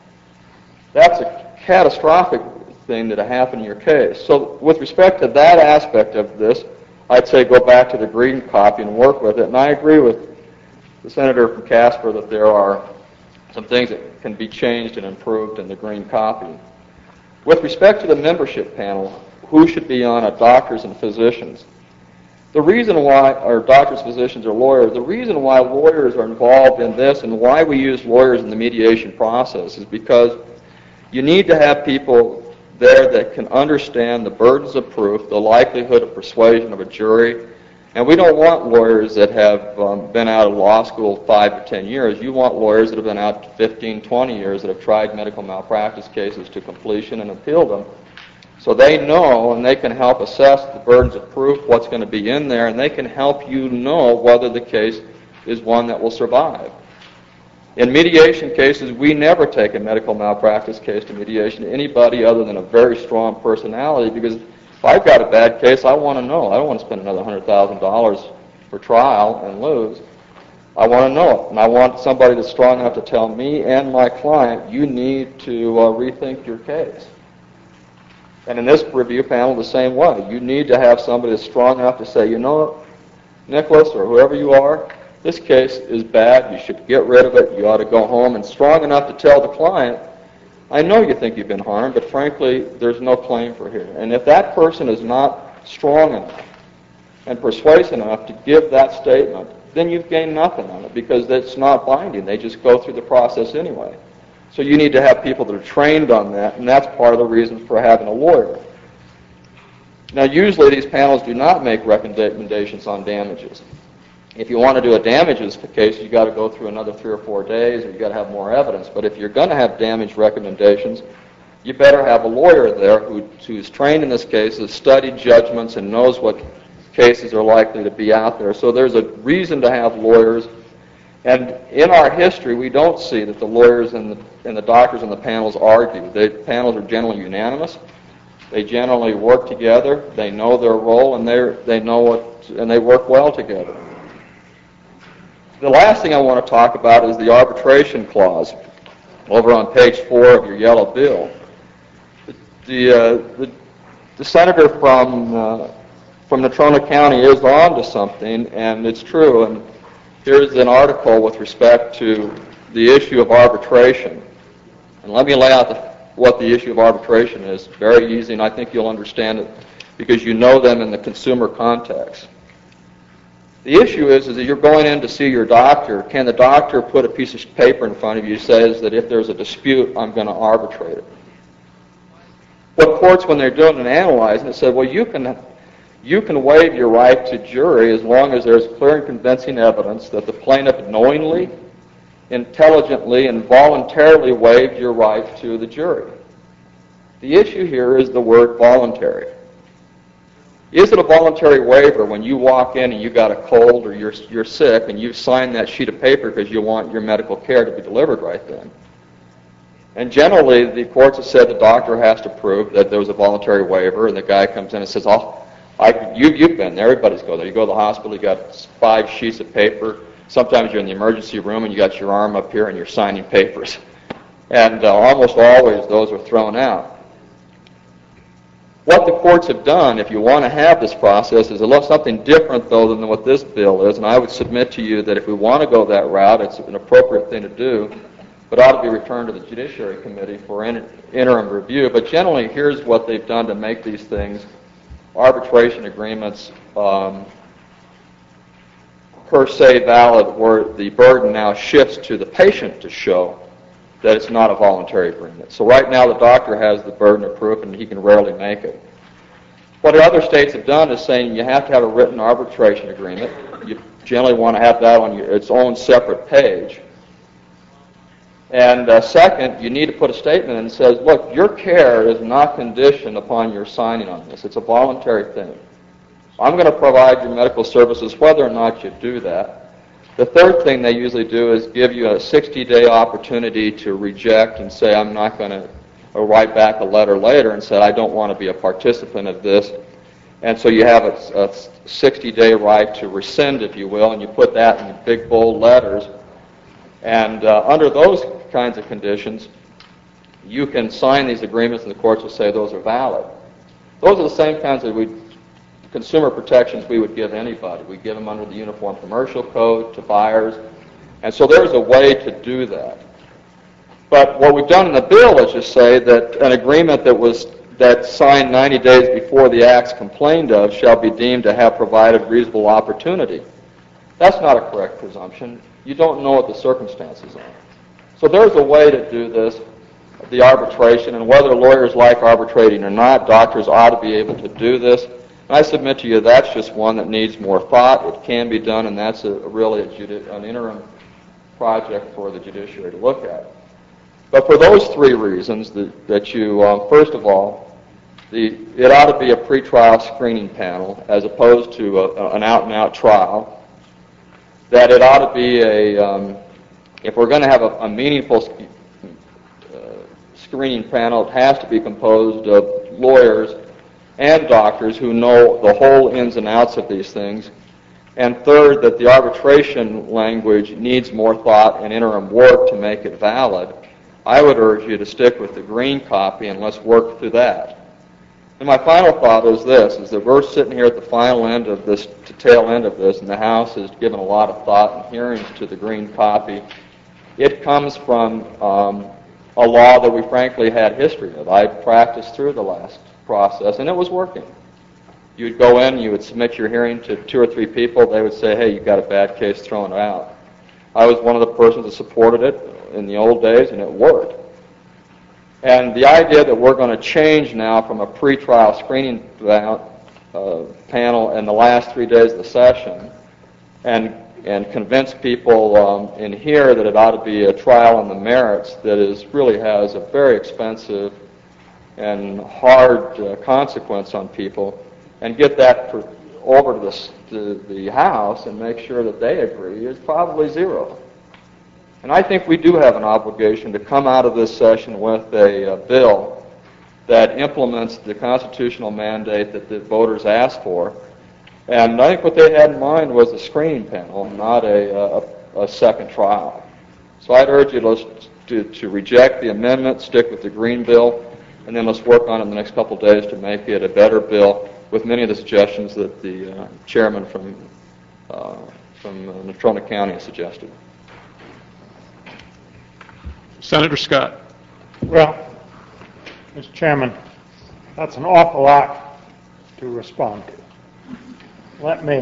That's a catastrophic thing that happened in your case. So with respect to that aspect of this, I'd say go back to the green copy and work with it. And I agree with the senator from Casper that there are some things that can be changed and improved in the green copy. With respect to the membership panel, who should be on it, doctors and physicians? The reason why, or doctors, physicians, or lawyers, the reason why lawyers are involved in this and why we use lawyers in the mediation process is because you need to have people there that can understand the burdens of proof, the likelihood of persuasion of a jury. And we don't want lawyers that have um, been out of law school five to ten years. You want lawyers that have been out fifteen, twenty years that have tried medical malpractice cases to completion and appealed them. So they know and they can help assess the burdens of proof, what's going to be in there, and they can help you know whether the case is one that will survive. In mediation cases, we never take a medical malpractice case to mediation to anybody other than a very strong personality, because if I've got a bad case, I want to know. I don't want to spend another one hundred thousand dollars for trial and lose. I want to know it, and I want somebody that's strong enough to tell me and my client, you need to uh, rethink your case. And in this review panel, the same way. You need to have somebody that's strong enough to say, you know, Nicholas, or whoever you are, this case is bad, you should get rid of it, you ought to go home, and strong enough to tell the client, I know you think you've been harmed, but frankly, there's no claim for here. And if that person is not strong enough and persuasive enough to give that statement, then you've gained nothing on it, because it's not binding. They just go through the process anyway. So you need to have people that are trained on that, and that's part of the reason for having a lawyer. Now, usually these panels do not make recommendations on damages. If you want to do a damages case, you've got to go through another three or four days, or you've got to have more evidence. But if you're going to have damage recommendations, you better have a lawyer there who, who's trained in this case, has studied judgments, and knows what cases are likely to be out there. So there's a reason to have lawyers. And in our history, we don't see that the lawyers and the, and the doctors and the panels argue. The panels are generally unanimous. They generally work together. They know their role, and they they know what, and they work well together. The last thing I want to talk about is the arbitration clause over on page four of your yellow bill. The uh, the, the senator from uh, from Natrona County is on to something, and it's true. And here's an article with respect to the issue of arbitration. And let me lay out the, what the issue of arbitration is. Very easy, and I think you'll understand it because you know them in the consumer context. The issue is, is that you're going in to see your doctor. Can the doctor put a piece of paper in front of you that says that if there's a dispute, I'm going to arbitrate it? What courts, when they're doing and analyzing it, said, well, you can You can waive your right to jury as long as there's clear and convincing evidence that the plaintiff knowingly, intelligently, and voluntarily waived your right to the jury. The issue here is the word voluntary. Is it a voluntary waiver when you walk in and you got a cold or you're, you're sick and you sign that sheet of paper because you want your medical care to be delivered right then? And generally, the courts have said the doctor has to prove that there was a voluntary waiver, and the guy comes in and says, oh, I, you, you've been there, everybody's go there. You go to the hospital, you got five sheets of paper. Sometimes you're in the emergency room and you got your arm up here and you're signing papers. And uh, almost always those are thrown out. What the courts have done, if you want to have this process, is a little something different, though, than what this bill is. And I would submit to you that if we want to go that route, it's an appropriate thing to do, but ought to be returned to the Judiciary Committee for in, interim review. But generally, here's what they've done to make these things arbitration agreements um, per se valid, where the burden now shifts to the patient to show that it's not a voluntary agreement. So right now the doctor has the burden of proof and he can rarely make it. What the other states have done is saying you have to have a written arbitration agreement. You generally want to have that on your, its own separate page. And uh, second, you need to put a statement in that says, look, your care is not conditioned upon your signing on this. It's a voluntary thing. I'm going to provide your medical services whether or not you do that. The third thing they usually do is give you a sixty-day opportunity to reject and say, I'm not going to, or write back a letter later and say, I don't want to be a participant of this. And so you have a sixty-day right to rescind, if you will, and you put that in big, bold letters. And uh, under those kinds of conditions, you can sign these agreements and the courts will say those are valid. Those are the same kinds of we consumer protections we would give anybody. We give them under the Uniform Commercial Code to buyers. And so there's a way to do that. But what we've done in the bill is just say that an agreement that was that signed ninety days before the acts complained of shall be deemed to have provided reasonable opportunity. That's not a correct presumption. You don't know what the circumstances are. So there's a way to do this, the arbitration, and whether lawyers like arbitrating or not, doctors ought to be able to do this. I submit to you that's just one that needs more thought. It can be done, and that's a, really a judi- an interim project for the judiciary to look at. But for those three reasons, that, that you, um, first of all, the, it ought to be a pretrial screening panel as opposed to a, a, an out-and-out trial. That it ought to be a, um, if we're going to have a, a meaningful uh, screening panel, it has to be composed of lawyers and doctors who know the whole ins and outs of these things. And third, that the arbitration language needs more thought and interim work to make it valid. I would urge you to stick with the green copy and let's work through that. And my final thought is this, is that we're sitting here at the final end of this, to tail end of this, and the House has given a lot of thought and hearings to the green copy. It comes from um, a law that we frankly had history of. I practiced through the last process, and it was working. You would go in, you would submit your hearing to two or three people. They would say, hey, you've got a bad case, throw it out. I was one of the persons that supported it in the old days, and it worked. And the idea that we're going to change now from a pretrial screening uh, panel in the last three days of the session and and convince people um, in here that it ought to be a trial on the merits that is really has a very expensive and hard uh, consequence on people, and get that for, over to the, to the House and make sure that they agree is probably zero. And I think we do have an obligation to come out of this session with a, a bill that implements the constitutional mandate that the voters asked for. And I think what they had in mind was a screening panel, not a, a, a second trial. So I'd urge you to, to, to reject the amendment, stick with the green bill, and then let's work on it in the next couple of days to make it a better bill with many of the suggestions that the uh, chairman from, uh, from uh, Natrona County has suggested. Senator Scott. Well, Mister Chairman, that's an awful lot to respond to. Let me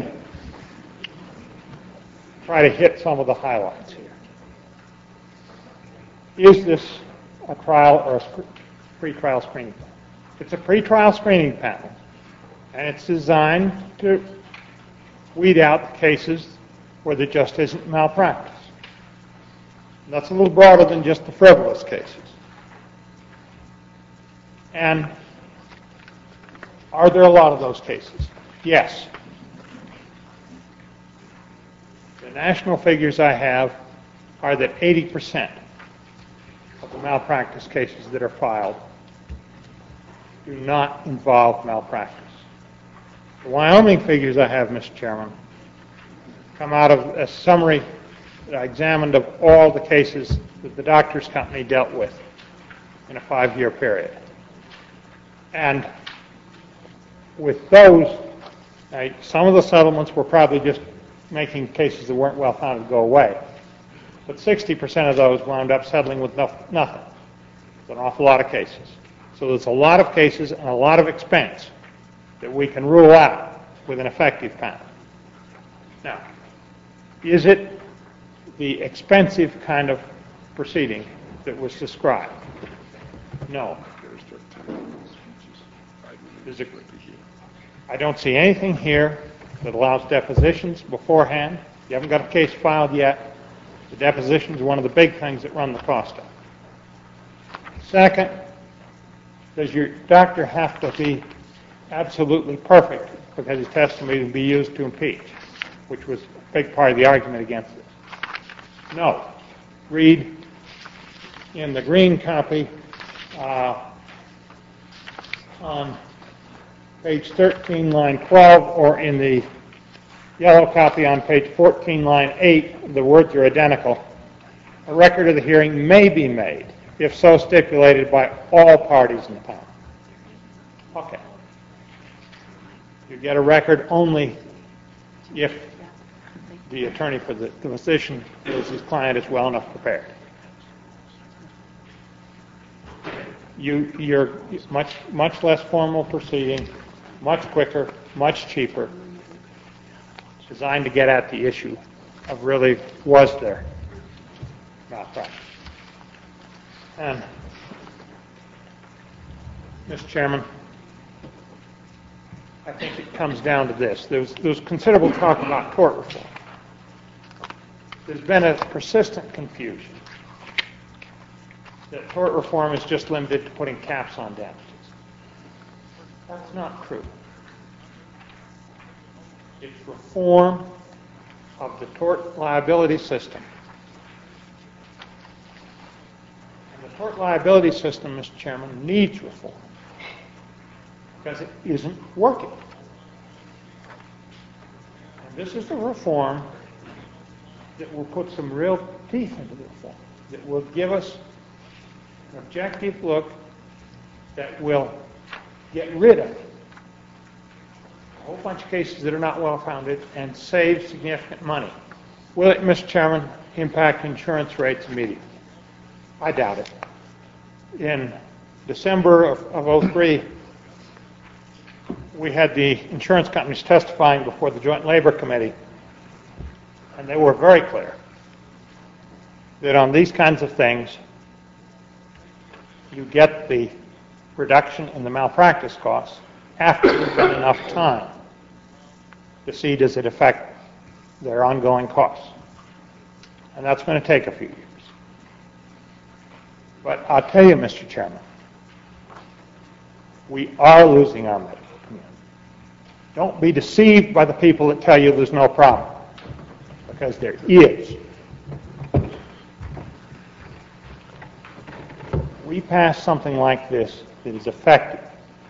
try to hit some of the highlights here. Is this a trial or a pre-trial screening panel? It's a pre-trial screening panel, And it's designed to weed out the cases where there just isn't malpractice. And that's a little broader than just the frivolous cases. And are there a lot of those cases? Yes. The national figures I have are that eighty percent of the malpractice cases that are filed do not involve malpractice. The Wyoming figures I have, Mister Chairman, come out of a summary that I examined of all the cases that the doctor's company dealt with in a five-year period. And with those, now, some of the settlements were probably just making cases that weren't well-founded go away. But sixty percent of those wound up settling with no, nothing. It's an awful lot of cases. So there's a lot of cases and a lot of expense that we can rule out with an effective panel. Now, is it the expensive kind of proceeding that was described? No. Is it, I don't see anything here that allows depositions beforehand. You haven't got a case filed yet. The deposition is one of the big things that run the cost up. Second, does your doctor have to be absolutely perfect because his testimony will be used to impeach, which was a big part of the argument against this? No. Read in the green copy uh, on page thirteen, line twelve, or in the yellow copy on page fourteen, line eight, the words are identical. A record of the hearing may be made, if so stipulated by all parties in the panel. Okay. You get a record only if the attorney for the, the physician feels his client is well enough prepared. You, you're much, much less formal proceeding, much quicker, much cheaper, designed to get at the issue of really, was there malpractice? And, Mister Chairman, I think it comes down to this. There's, there's considerable talk about tort reform. There's been a persistent confusion that tort reform is just limited to putting caps on damages. That's not true. It's reform of the tort liability system. And the tort liability system, Mister Chairman, needs reform because it isn't working. And this is the reform that will put some real teeth into the reform, that will give us an objective look, that will get rid of a whole bunch of cases that are not well-founded and save significant money. Will it, Mister Chairman, impact insurance rates immediately? I doubt it. In December of, of oh three, we had the insurance companies testifying before the Joint Labor Committee, and they were very clear that on these kinds of things, you get the reduction in the malpractice costs after there's been enough time to see does it affect their ongoing costs. And that's going to take a few years. But I'll tell you, Mister Chairman, we are losing our medical community. Don't be deceived by the people that tell you there's no problem, because there is. We pass something like this that is effective,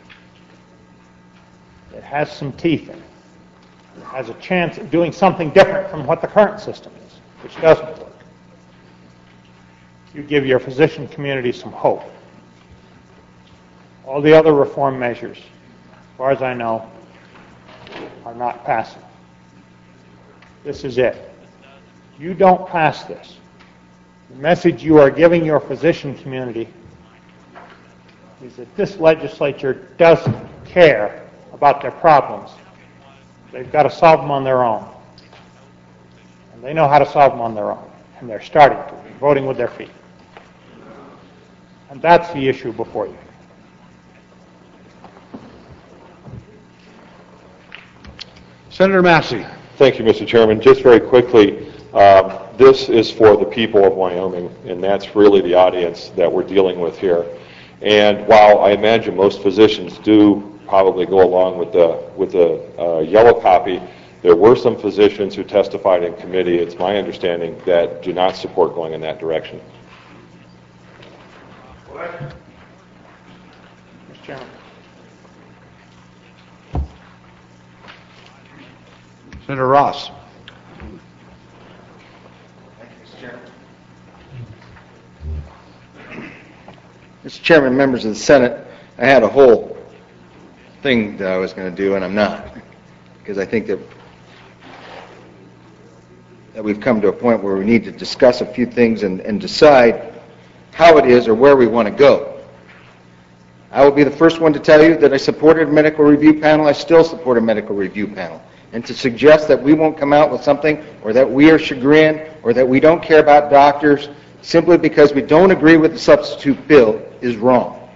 that has some teeth in it, that has a chance of doing something different from what the current system is, which doesn't work. You give your physician community some hope. All the other reform measures, as far as I know, are not passing. This is it. You don't pass this. The message you are giving your physician community is that this legislature doesn't care about their problems. They've got to solve them on their own. And they know how to solve them on their own. And they're starting to, voting with their feet. And that's the issue before you. Senator Massey. Thank you, Mister Chairman. Just very quickly, um, this is for the people of Wyoming, and that's really the audience that we're dealing with here. And while I imagine most physicians do probably go along with the with the uh, yellow copy, there were some physicians who testified in committee, it's my understanding, that do not support going in that direction. Mister Chairman. Senator Ross. Mister Chairman, members of the Senate, I had a whole thing that I was going to do, and I'm not, because I think that that we've come to a point where we need to discuss a few things and, and decide how it is or where we want to go. I will be the first one to tell you that I supported a medical review panel. I still support a medical review panel. And to suggest that we won't come out with something, or that we are chagrined, or that we don't care about doctors simply because we don't agree with the substitute bill is wrong.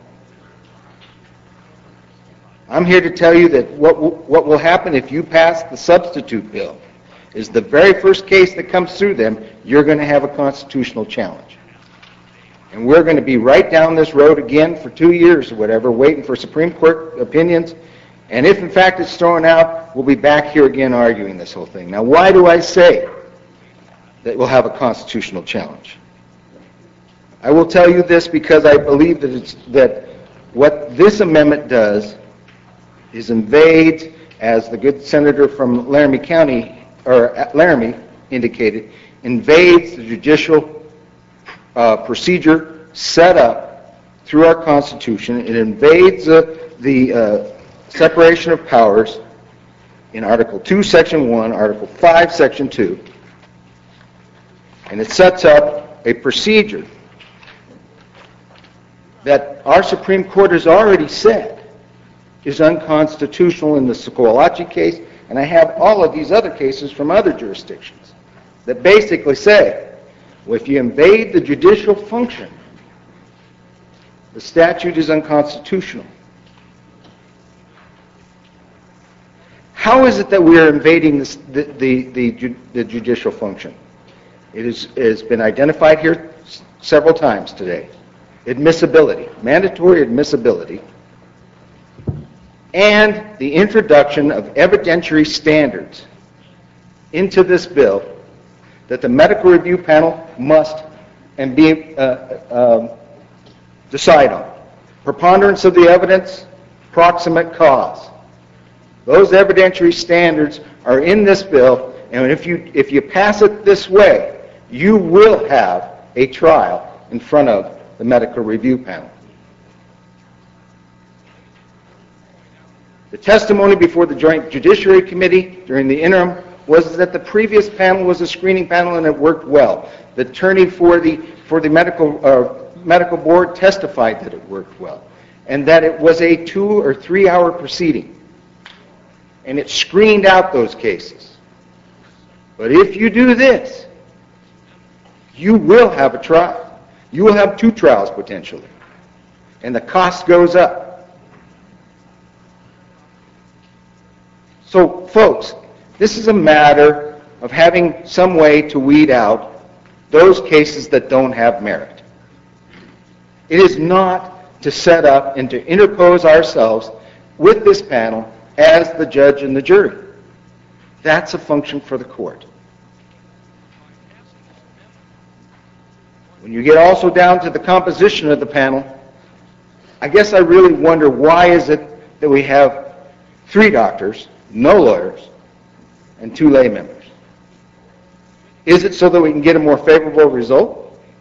I'm here to tell you that what will, what will happen if you pass the substitute bill is the very first case that comes through them, you're going to have a constitutional challenge. And we're going to be right down this road again for two years or whatever, waiting for Supreme Court opinions. And if in fact it's thrown out, we'll be back here again arguing this whole thing. Now, why do I say that we'll have a constitutional challenge? I will tell you this because I believe that it's that what this amendment does is invade, as the good senator from Laramie County, or Laramie indicated, invades the judicial uh, procedure set up through our Constitution. It invades uh, the uh, separation of powers in Article two, Section one, Article five, Section two, and it sets up a procedure that our Supreme Court has already said is unconstitutional in the Sokolowski case, and I have all of these other cases from other jurisdictions that basically say, well, if you invade the judicial function, the statute is unconstitutional. How is it that we are invading this, the, the, the, the judicial function? It is, it has been identified here s- several times today. Admissibility, mandatory admissibility, and the introduction of evidentiary standards into this bill that the medical review panel must and be uh, um, decide on. Preponderance of the evidence, proximate cause. Those evidentiary standards are in this bill, and if you if you pass it this way, you will have a trial in front of the medical review panel. The testimony before the Joint Judiciary Committee during the interim was that the previous panel was a screening panel and it worked well. The attorney for the for the medical uh, medical board testified that it worked well, and that it was a two or three hour proceeding, and it screened out those cases. But if you do this, you will have a trial. You will have two trials potentially, and the cost goes up. So, folks, this is a matter of having some way to weed out those cases that don't have merit. It is not to set up and to interpose ourselves with this panel as the judge and the jury. That's a function for the court. When you get also down to the composition of the panel, I guess I really wonder why is it that we have three doctors, no lawyers, and two lay members? Is it so that we can get a more favorable result?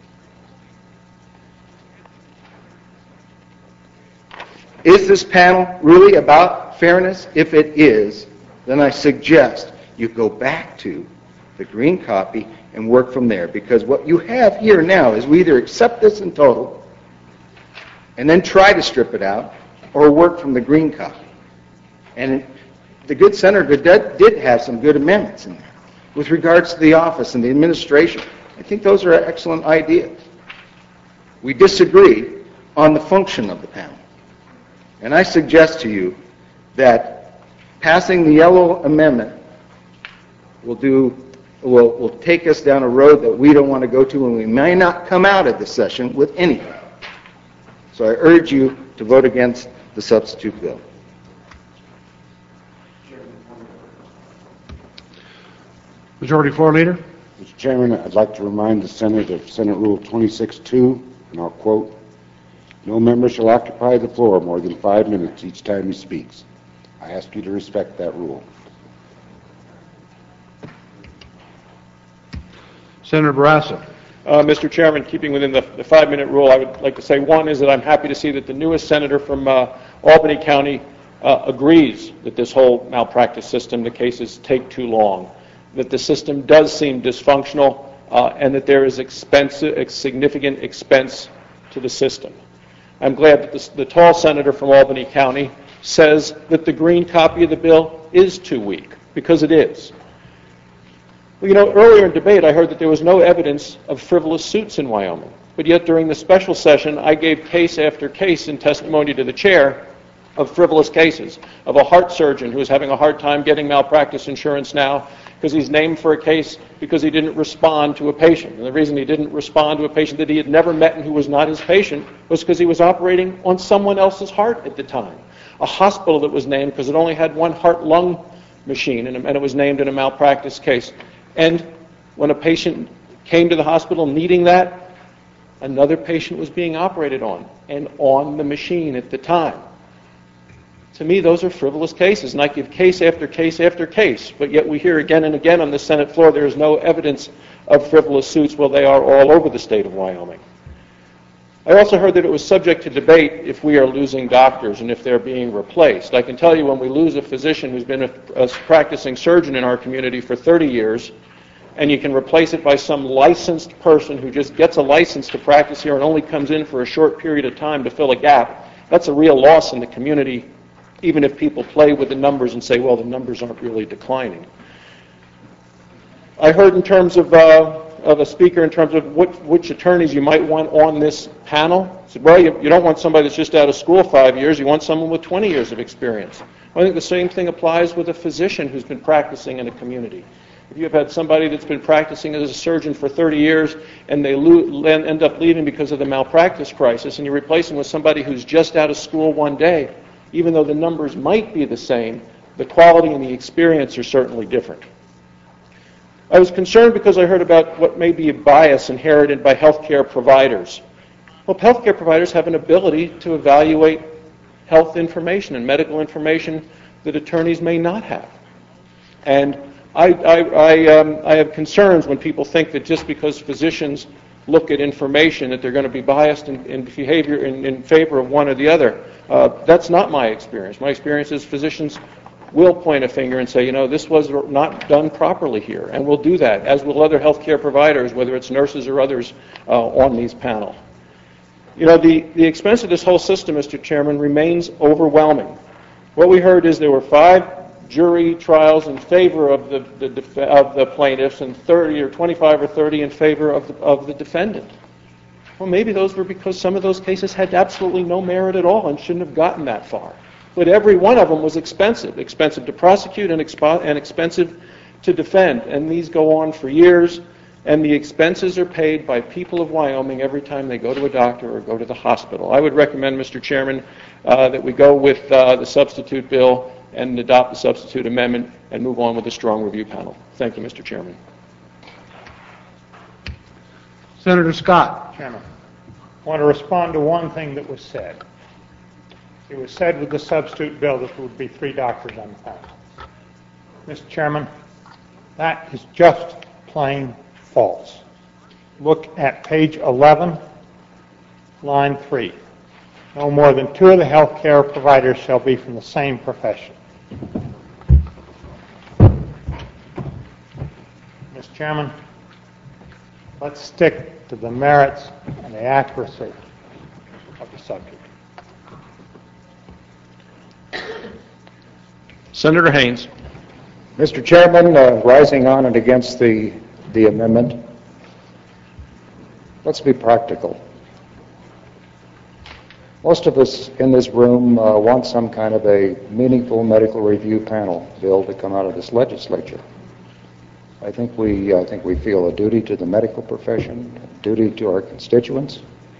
Is this panel really about fairness? If it is, then I suggest you go back to the green copy and work from there, because what you have here now is we either accept this in total and then try to strip it out, or work from the green copy. And the good senator did, did have some good amendments in there with regards to the office and the administration. I think those are excellent ideas. We disagree on the function of the panel. And I suggest to you that passing the yellow amendment will do, will, will take us down a road that we don't want to go to, and we may not come out of this session with anything. So I urge you to vote against the substitute bill. Majority Floor Leader. Mister Chairman, I'd like to remind the Senate of Senate Rule twenty-six two, and I'll quote, "No member shall occupy the floor more than five minutes each time he speaks." I ask you to respect that rule. Senator Barrasso. Uh, Mister Chairman, keeping within the, the five-minute rule, I would like to say one is that I'm happy to see that the newest senator from uh, Albany County uh, agrees that this whole malpractice system, the cases take too long, that the system does seem dysfunctional, uh, and that there is expensive, significant expense to the system. I'm glad that this, the tall senator from Albany County says that the green copy of the bill is too weak, because it is. Well, you know, earlier in debate, I heard that there was no evidence of frivolous suits in Wyoming. But yet, during the special session, I gave case after case in testimony to the chair of frivolous cases, of a heart surgeon who is having a hard time getting malpractice insurance now because he's named for a case because he didn't respond to a patient. And the reason he didn't respond to a patient that he had never met and who was not his patient was because he was operating on someone else's heart at the time. A hospital that was named because it only had one heart-lung machine, and it was named in a malpractice case. And when a patient came to the hospital needing that, another patient was being operated on, and on the machine at the time. To me, those are frivolous cases, and I give case after case after case, but yet we hear again and again on the Senate floor there is no evidence of frivolous suits. Well, they are all over the state of Wyoming. I also heard that it was subject to debate if we are losing doctors and if they're being replaced. I can tell you when we lose a physician who's been a, a practicing surgeon in our community for thirty years, and you can replace it by some licensed person who just gets a license to practice here and only comes in for a short period of time to fill a gap, that's a real loss in the community, even if people play with the numbers and say, well, the numbers aren't really declining. I heard in terms of, uh, of a speaker in terms of what, which attorneys you might want on this panel. I said, well, you, you don't want somebody that's just out of school five years, you want someone with twenty years of experience. I think the same thing applies with a physician who's been practicing in a community. If you have had somebody that's been practicing as a surgeon for thirty years and they lo- end up leaving because of the malpractice crisis, and you replace them with somebody who's just out of school one day, even though the numbers might be the same, the quality and the experience are certainly different. I was concerned because I heard about what may be a bias inherited by healthcare providers. Well, healthcare providers have an ability to evaluate health information and medical information that attorneys may not have. And I, I, I, um, I have concerns when people think that just because physicians look at information that they're going to be biased in, in behavior in, in favor of one or the other. Uh, that's not my experience. My experience is physicians will point a finger and say, you know, this was not done properly here, and we'll do that, as will other healthcare providers, whether it's nurses or others uh, on these panel. You know, the, the expense of this whole system, Mister Chairman, remains overwhelming. What we heard is there were five jury trials in favor of the, the, def- of the plaintiffs and thirty or twenty-five or thirty in favor of the, of the defendant. Well, maybe those were because some of those cases had absolutely no merit at all and shouldn't have gotten that far. But every one of them was expensive, expensive to prosecute and, expo- and expensive to defend. And these go on for years, and the expenses are paid by people of Wyoming every time they go to a doctor or go to the hospital. I would recommend, Mister Chairman, uh, that we go with uh, the substitute bill and adopt the substitute amendment and move on with a strong review panel. Thank you, Mister Chairman. Senator Scott. Chairman, I want to respond to one thing that was said. It was said with the substitute bill that there would be three doctors on the panel. Mister Chairman, that is just plain false. Look at page eleven, line three. No more than two of the health care providers shall be from the same profession. Mister Chairman, let's stick to the merits and the accuracy of the subject. Senator Haynes. Mister Chairman, uh, rising on and against the, the amendment, let's be practical. Most of us in this room uh, want some kind of a meaningful medical review panel bill to come out of this legislature. I think we, I think we feel a duty to the medical profession, a duty to our constituents.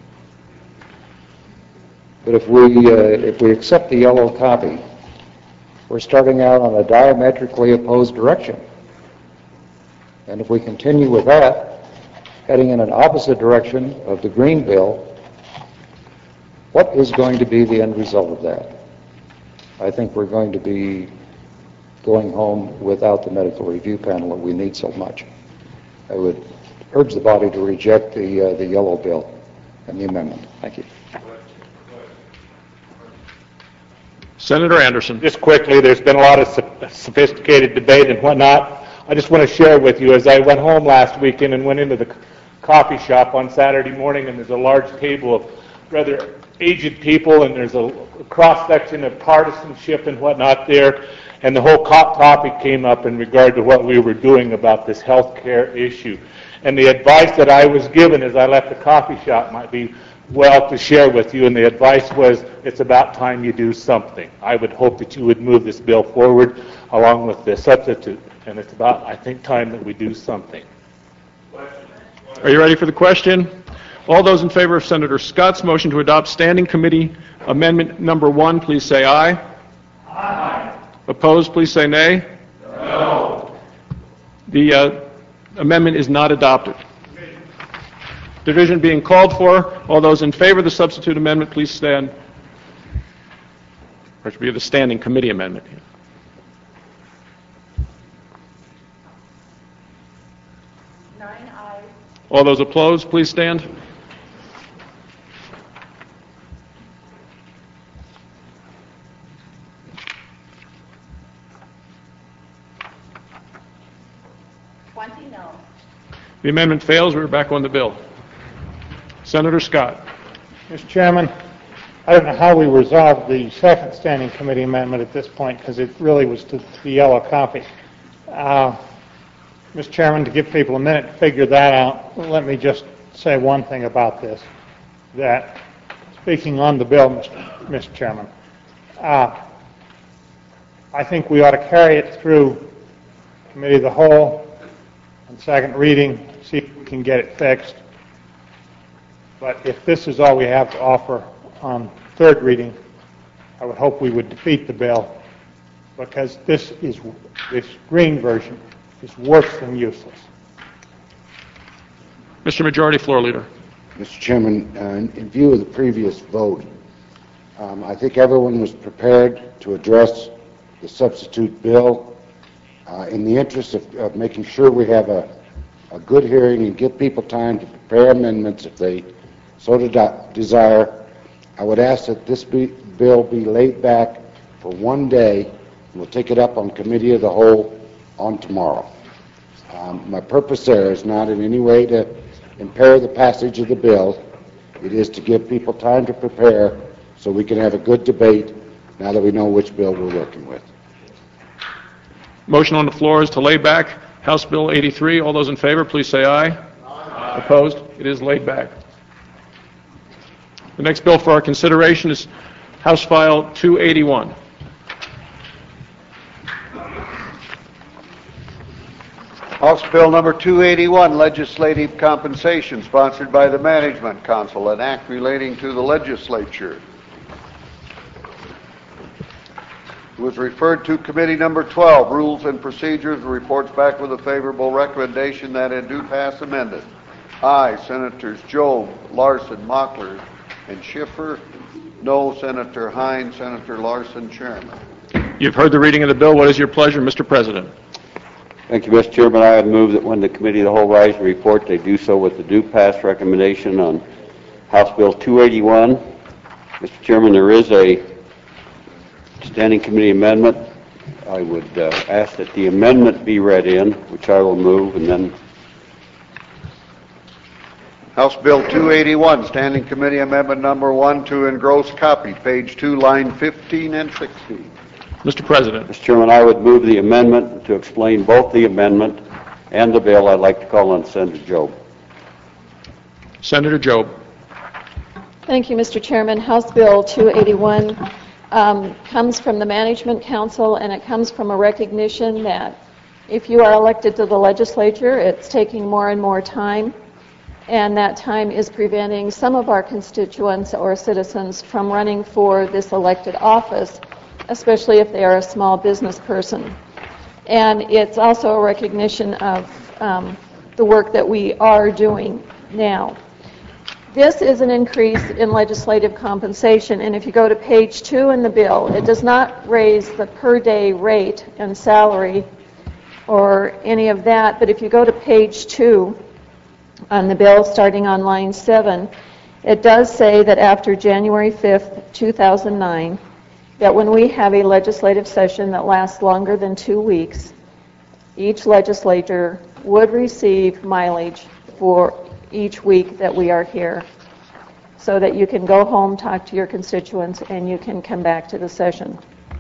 But if we, uh, if we accept the yellow copy, we're starting out on a diametrically opposed direction. And if we continue with that, heading in an opposite direction of the green bill, what is going to be the end result of that? I think we're going to be going home without the medical review panel that we need so much. I would urge the body to reject the, uh, the yellow bill and the amendment. Thank you. Senator Anderson. Just quickly, there's been a lot of sop- sophisticated debate and whatnot. I just want to share with you, as I went home last weekend and went into the c- coffee shop on Saturday morning, and there's a large table of rather aged people, and there's a cross-section of partisanship and whatnot there, and the whole co- topic came up in regard to what we were doing about this health care issue. And the advice that I was given as I left the coffee shop might be well to share with you, and the advice was, it's about time you do something. I would hope that you would move this bill forward along with the substitute, and it's about, I think, time that we do something. Are you ready for the question? All those in favor of Senator Scott's motion to adopt Standing Committee Amendment Number One, please say aye. Aye. Opposed, please say nay. No. The uh, amendment is not adopted. Division being called for. All those in favor of the substitute amendment, please stand. Or it should be the Standing Committee Amendment. Nine ayes. All those opposed, please stand. twenty no. The amendment fails. We're back on the bill. Senator Scott. Mister Chairman, I don't know how we resolved the second standing committee amendment at this point, because it really was to the yellow copy. Uh, Mister Chairman, to give people a minute to figure that out, let me just say one thing about this, that speaking on the bill, Mister Mister Chairman, uh, I think we ought to carry it through committee of the whole on second reading, see if we can get it fixed. But if this is all we have to offer on third reading, I would hope we would defeat the bill, because this is this green version is worse than useless. Mister Majority Floor Leader. Mister Chairman, uh, in, in view of the previous vote, um, I think everyone was prepared to address the substitute bill uh, in the interest of, of making sure we have a, a good hearing and give people time to prepare amendments if they so de- desire. I would ask that this be, bill be laid back for one day, and we'll take it up on committee of the whole on tomorrow. Um, my purpose there is not in any way to impair the passage of the bill. It is to give people time to prepare so we can have a good debate now that we know which bill we're working with. Motion on the floor is to lay back House Bill eighty-three. All those in favor, please say aye. Aye. Opposed? It is laid back. The next bill for our consideration is House File two eighty-one. House Bill Number two eighty-one, Legislative Compensation, sponsored by the Management Council, an act relating to the legislature. It was referred to Committee Number twelve, Rules and Procedures, and reports back with a favorable recommendation that it do pass amended. Aye, Senators Jobe, Larson, Mockler, and Schiffer. No, Senator Hines, Senator Larson, Chairman. You've heard the reading of the bill. What is your pleasure, Mister President? Thank you, Mister Chairman. I would move that when the Committee of the Whole rise and report, they do so with the due pass recommendation on House Bill two eighty-one. Mister Chairman, there is a standing committee amendment. I would uh, ask that the amendment be read in, which I will move, and then House Bill two eighty-one, Standing Committee Amendment Number one, to engross copy, page two, line fifteen and sixteen. Mister President. Mister Chairman, I would move the amendment. To explain both the amendment and the bill, I'd like to call on Senator Jobe. Senator Jobe. Thank you, Mister Chairman. House Bill two eighty-one um, comes from the Management Council, and it comes from a recognition that If you are elected to the legislature, it's taking more and more time, and that time is preventing some of our constituents or citizens from running for this elected office, especially if they are a small business person. And it's also a recognition of um, the work that we are doing now. This is an increase in legislative compensation, and if you go to page two in the bill, it does not raise the per-day rate and salary or any of that, but if you go to page two on the bill, starting on line seven, it does say that after January fifth, two thousand nine, that when we have a legislative session that lasts longer than two weeks, each legislator would receive mileage for each week that we are here, so that you can go home, talk to your constituents, and you can come back to the session.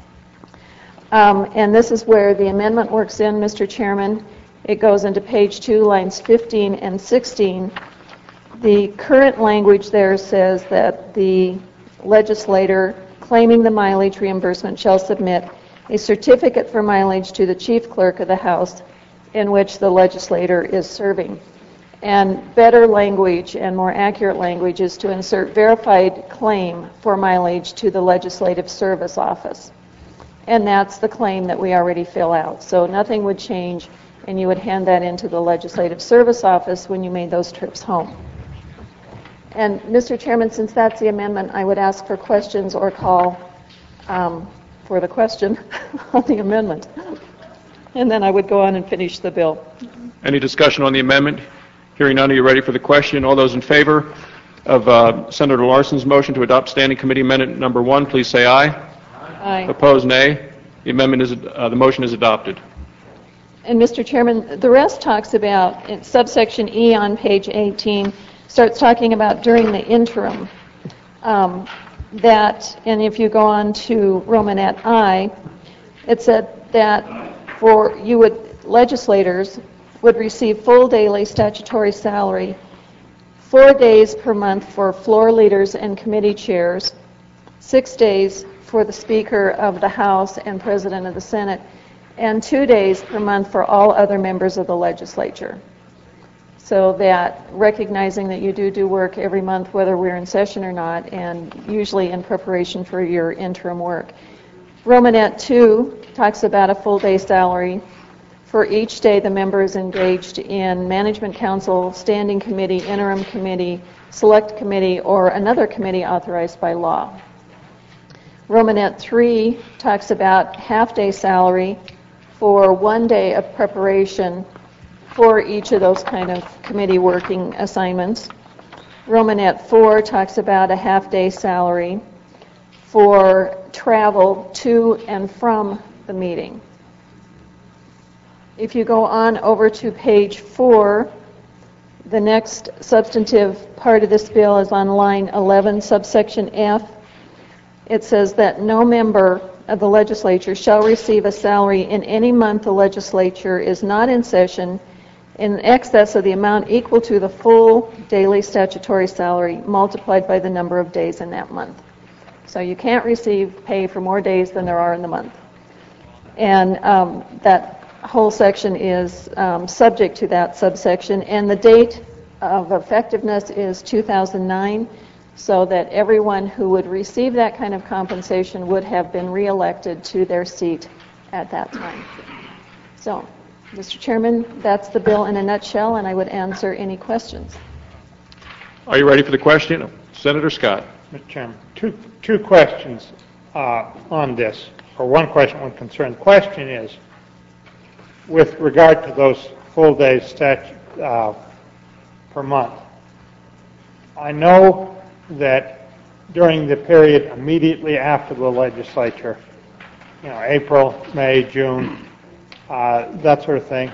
Um, and this is where the amendment works in, Mister Chairman. It goes into page two, lines fifteen and sixteen. The current language there says that the legislator claiming the mileage reimbursement shall submit a certificate for mileage to the chief clerk of the House in which the legislator is serving. And better language and more accurate language is to insert verified claim for mileage to the Legislative Service Office. And that's the claim that we already fill out. So nothing would change, and you would hand that into the Legislative Service Office when you made those trips home. And Mister Chairman, since that's the amendment, I would ask for questions or call um, for the question on the amendment. And then I would go on and finish the bill. Any discussion on the amendment? Hearing none, are you ready for the question? All those in favor of uh, Senator Larson's motion to adopt Standing Committee Amendment Number One, please say aye. Aye. Opposed, nay. The amendment is uh, the motion is adopted. And Mister Chairman, the rest talks about in subsection E on page eighteen starts talking about during the interim. Um, that, and if you go on to Romanet I, it said that for you would legislators would receive full daily statutory salary, four days per month for floor leaders and committee chairs, six days for the Speaker of the House and President of the Senate, and two days per month for all other members of the legislature. So that recognizing that you do do work every month, whether we're in session or not, and usually in preparation for your interim work. Romanet two talks about a full day salary for each day the member is engaged in management council, standing committee, interim committee, select committee, or another committee authorized by law. Romanet three talks about half-day salary for one day of preparation for each of those kind of committee working assignments. Romanet four talks about a half-day salary for travel to and from the meeting. If you go on over to page four, the next substantive part of this bill is on line eleven, subsection F. It says that no member of the legislature shall receive a salary in any month the legislature is not in session in excess of the amount equal to the full daily statutory salary multiplied by the number of days in that month. So you can't receive pay for more days than there are in the month. And um, that whole section is um, subject to that subsection, and the date of effectiveness is two thousand nine, so that everyone who would receive that kind of compensation would have been reelected to their seat at that time. So, Mister Chairman, that's the bill in a nutshell, and I would answer any questions. Are you ready for the question? Senator Scott. Mister Chairman, two, two questions uh, on this, or one question, one concern. The question is, with regard to those full days statute, uh, per month, I know that during the period immediately after the legislature, you know, April, May, June, uh, that sort of thing,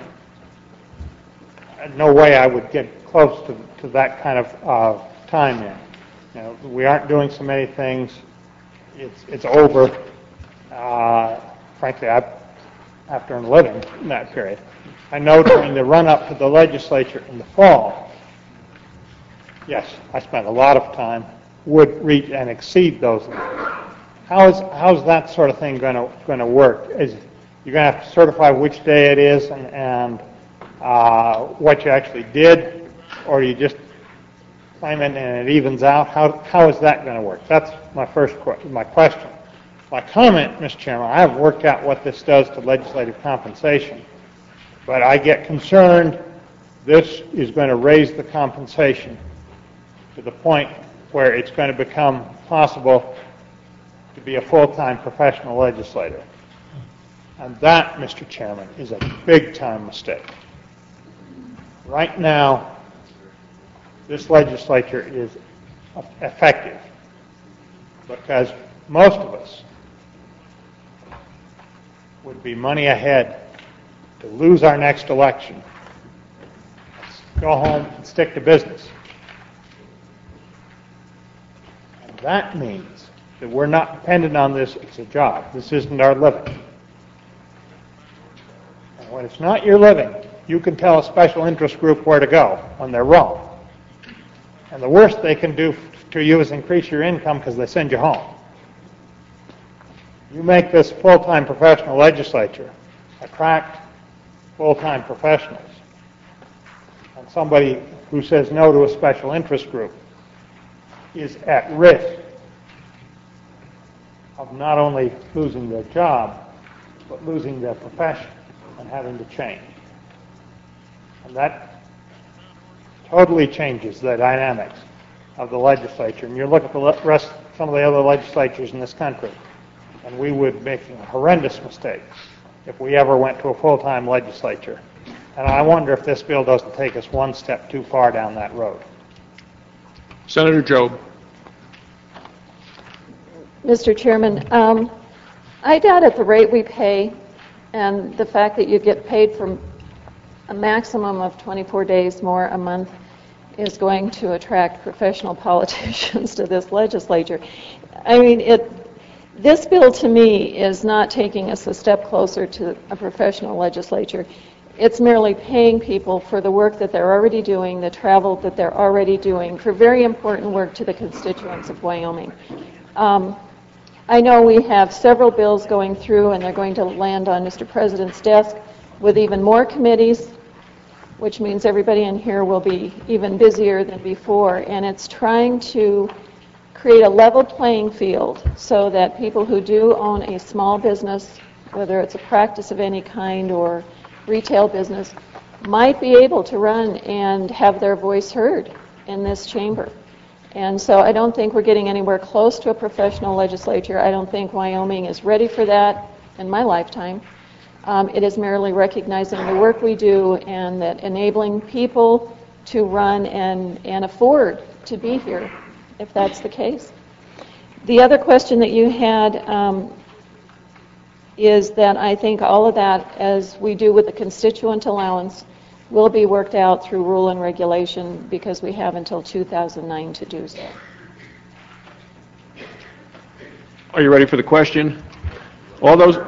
no way I would get close to, to that kind of uh, time in. You know, we aren't doing so many things. It's, it's over. Uh, frankly, I have to earn a living in that period. I know during the run-up to the legislature in the fall, yes, I spent a lot of time, would reach and exceed those limits. How is how's that sort of thing going to going to work? Is you're going to have to certify which day it is and, and uh, what you actually did, or you just claim it and it evens out? How, how is that going to work? That's my first que- my question. My comment, Mister Chairman, I have worked out what this does to legislative compensation, but I get concerned this is going to raise the compensation to the point where it's going to become possible to be a full-time professional legislator. And that, Mister Chairman, is a big-time mistake. Right now, this legislature is effective because most of us would be money ahead to lose our next election, go home and stick to business. And that means that we're not dependent on this as a job. This isn't our living. And when it's not your living, you can tell a special interest group where to go when they're wrong. And the worst they can do to you is increase your income because they send you home. You make this full-time professional legislature, attract full-time professionals. And somebody who says no to a special interest group is at risk of not only losing their job, but losing their profession and having to change. And that totally changes the dynamics of the legislature. And you look at the rest, some of the other legislatures in this country, and we would make a horrendous mistake if we ever went to a full-time legislature. And I wonder if this bill doesn't take us one step too far down that road. Senator Jobe. Mister Chairman, um, I doubt at the rate we pay and the fact that you get paid for a maximum of twenty-four days more a month is going to attract professional politicians to this legislature. I mean, it. This bill to me is not taking us a step closer to a professional legislature. It's merely paying people for the work that they're already doing, the travel that they're already doing, for very important work to the constituents of Wyoming. Um, I know we have several bills going through, and they're going to land on Mister President's desk with even more committees, which means everybody in here will be even busier than before, and it's trying to create a level playing field so that people who do own a small business, whether it's a practice of any kind or retail business, might be able to run and have their voice heard in this chamber. And so I don't think we're getting anywhere close to a professional legislature. I don't think Wyoming is ready for that in my lifetime. Um, it is merely recognizing the work we do and that enabling people to run and, and afford to be here, if that's the case. The other question that you had um, is that I think all of that, as we do with the constituent allowance, will be worked out through rule and regulation because we have until two thousand nine to do so. Are you ready for the question? All those...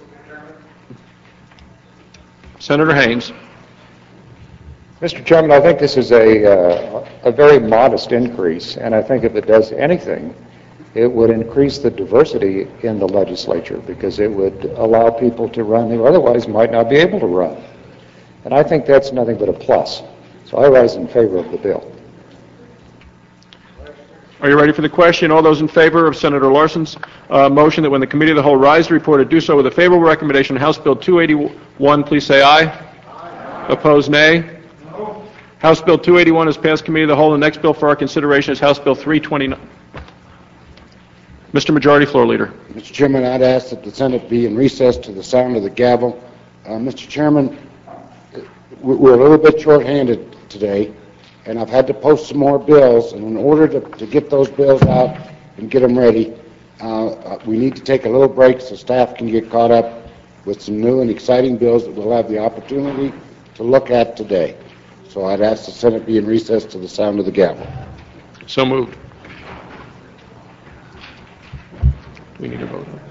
Senator Haynes. Mister Chairman, I think this is a, uh, a very modest increase, and I think if it does anything, it would increase the diversity in the legislature because it would allow people to run who otherwise might not be able to run. And I think that's nothing but a plus. So I rise in favor of the bill. Are you ready for the question? All those in favor of Senator Larson's uh, motion that when the Committee of the Whole rise to report, do so with a favorable recommendation on House Bill two eighty-one, please say aye. Aye. Opposed, nay. No. House Bill two eighty-one has passed Committee of the Whole. The next bill for our consideration is House Bill three twenty-nine. Mister Majority Floor Leader. Mister Chairman, I'd ask that the Senate be in recess to the sound of the gavel. Uh, Mister Chairman, we're a little bit short-handed today, and I've had to post some more bills, and in order to, to get those bills out and get them ready, uh, we need to take a little break so staff can get caught up with some new and exciting bills that we'll have the opportunity to look at today. So I'd ask the Senate be in recess to the sound of the gavel. So moved. Do we need a vote on it?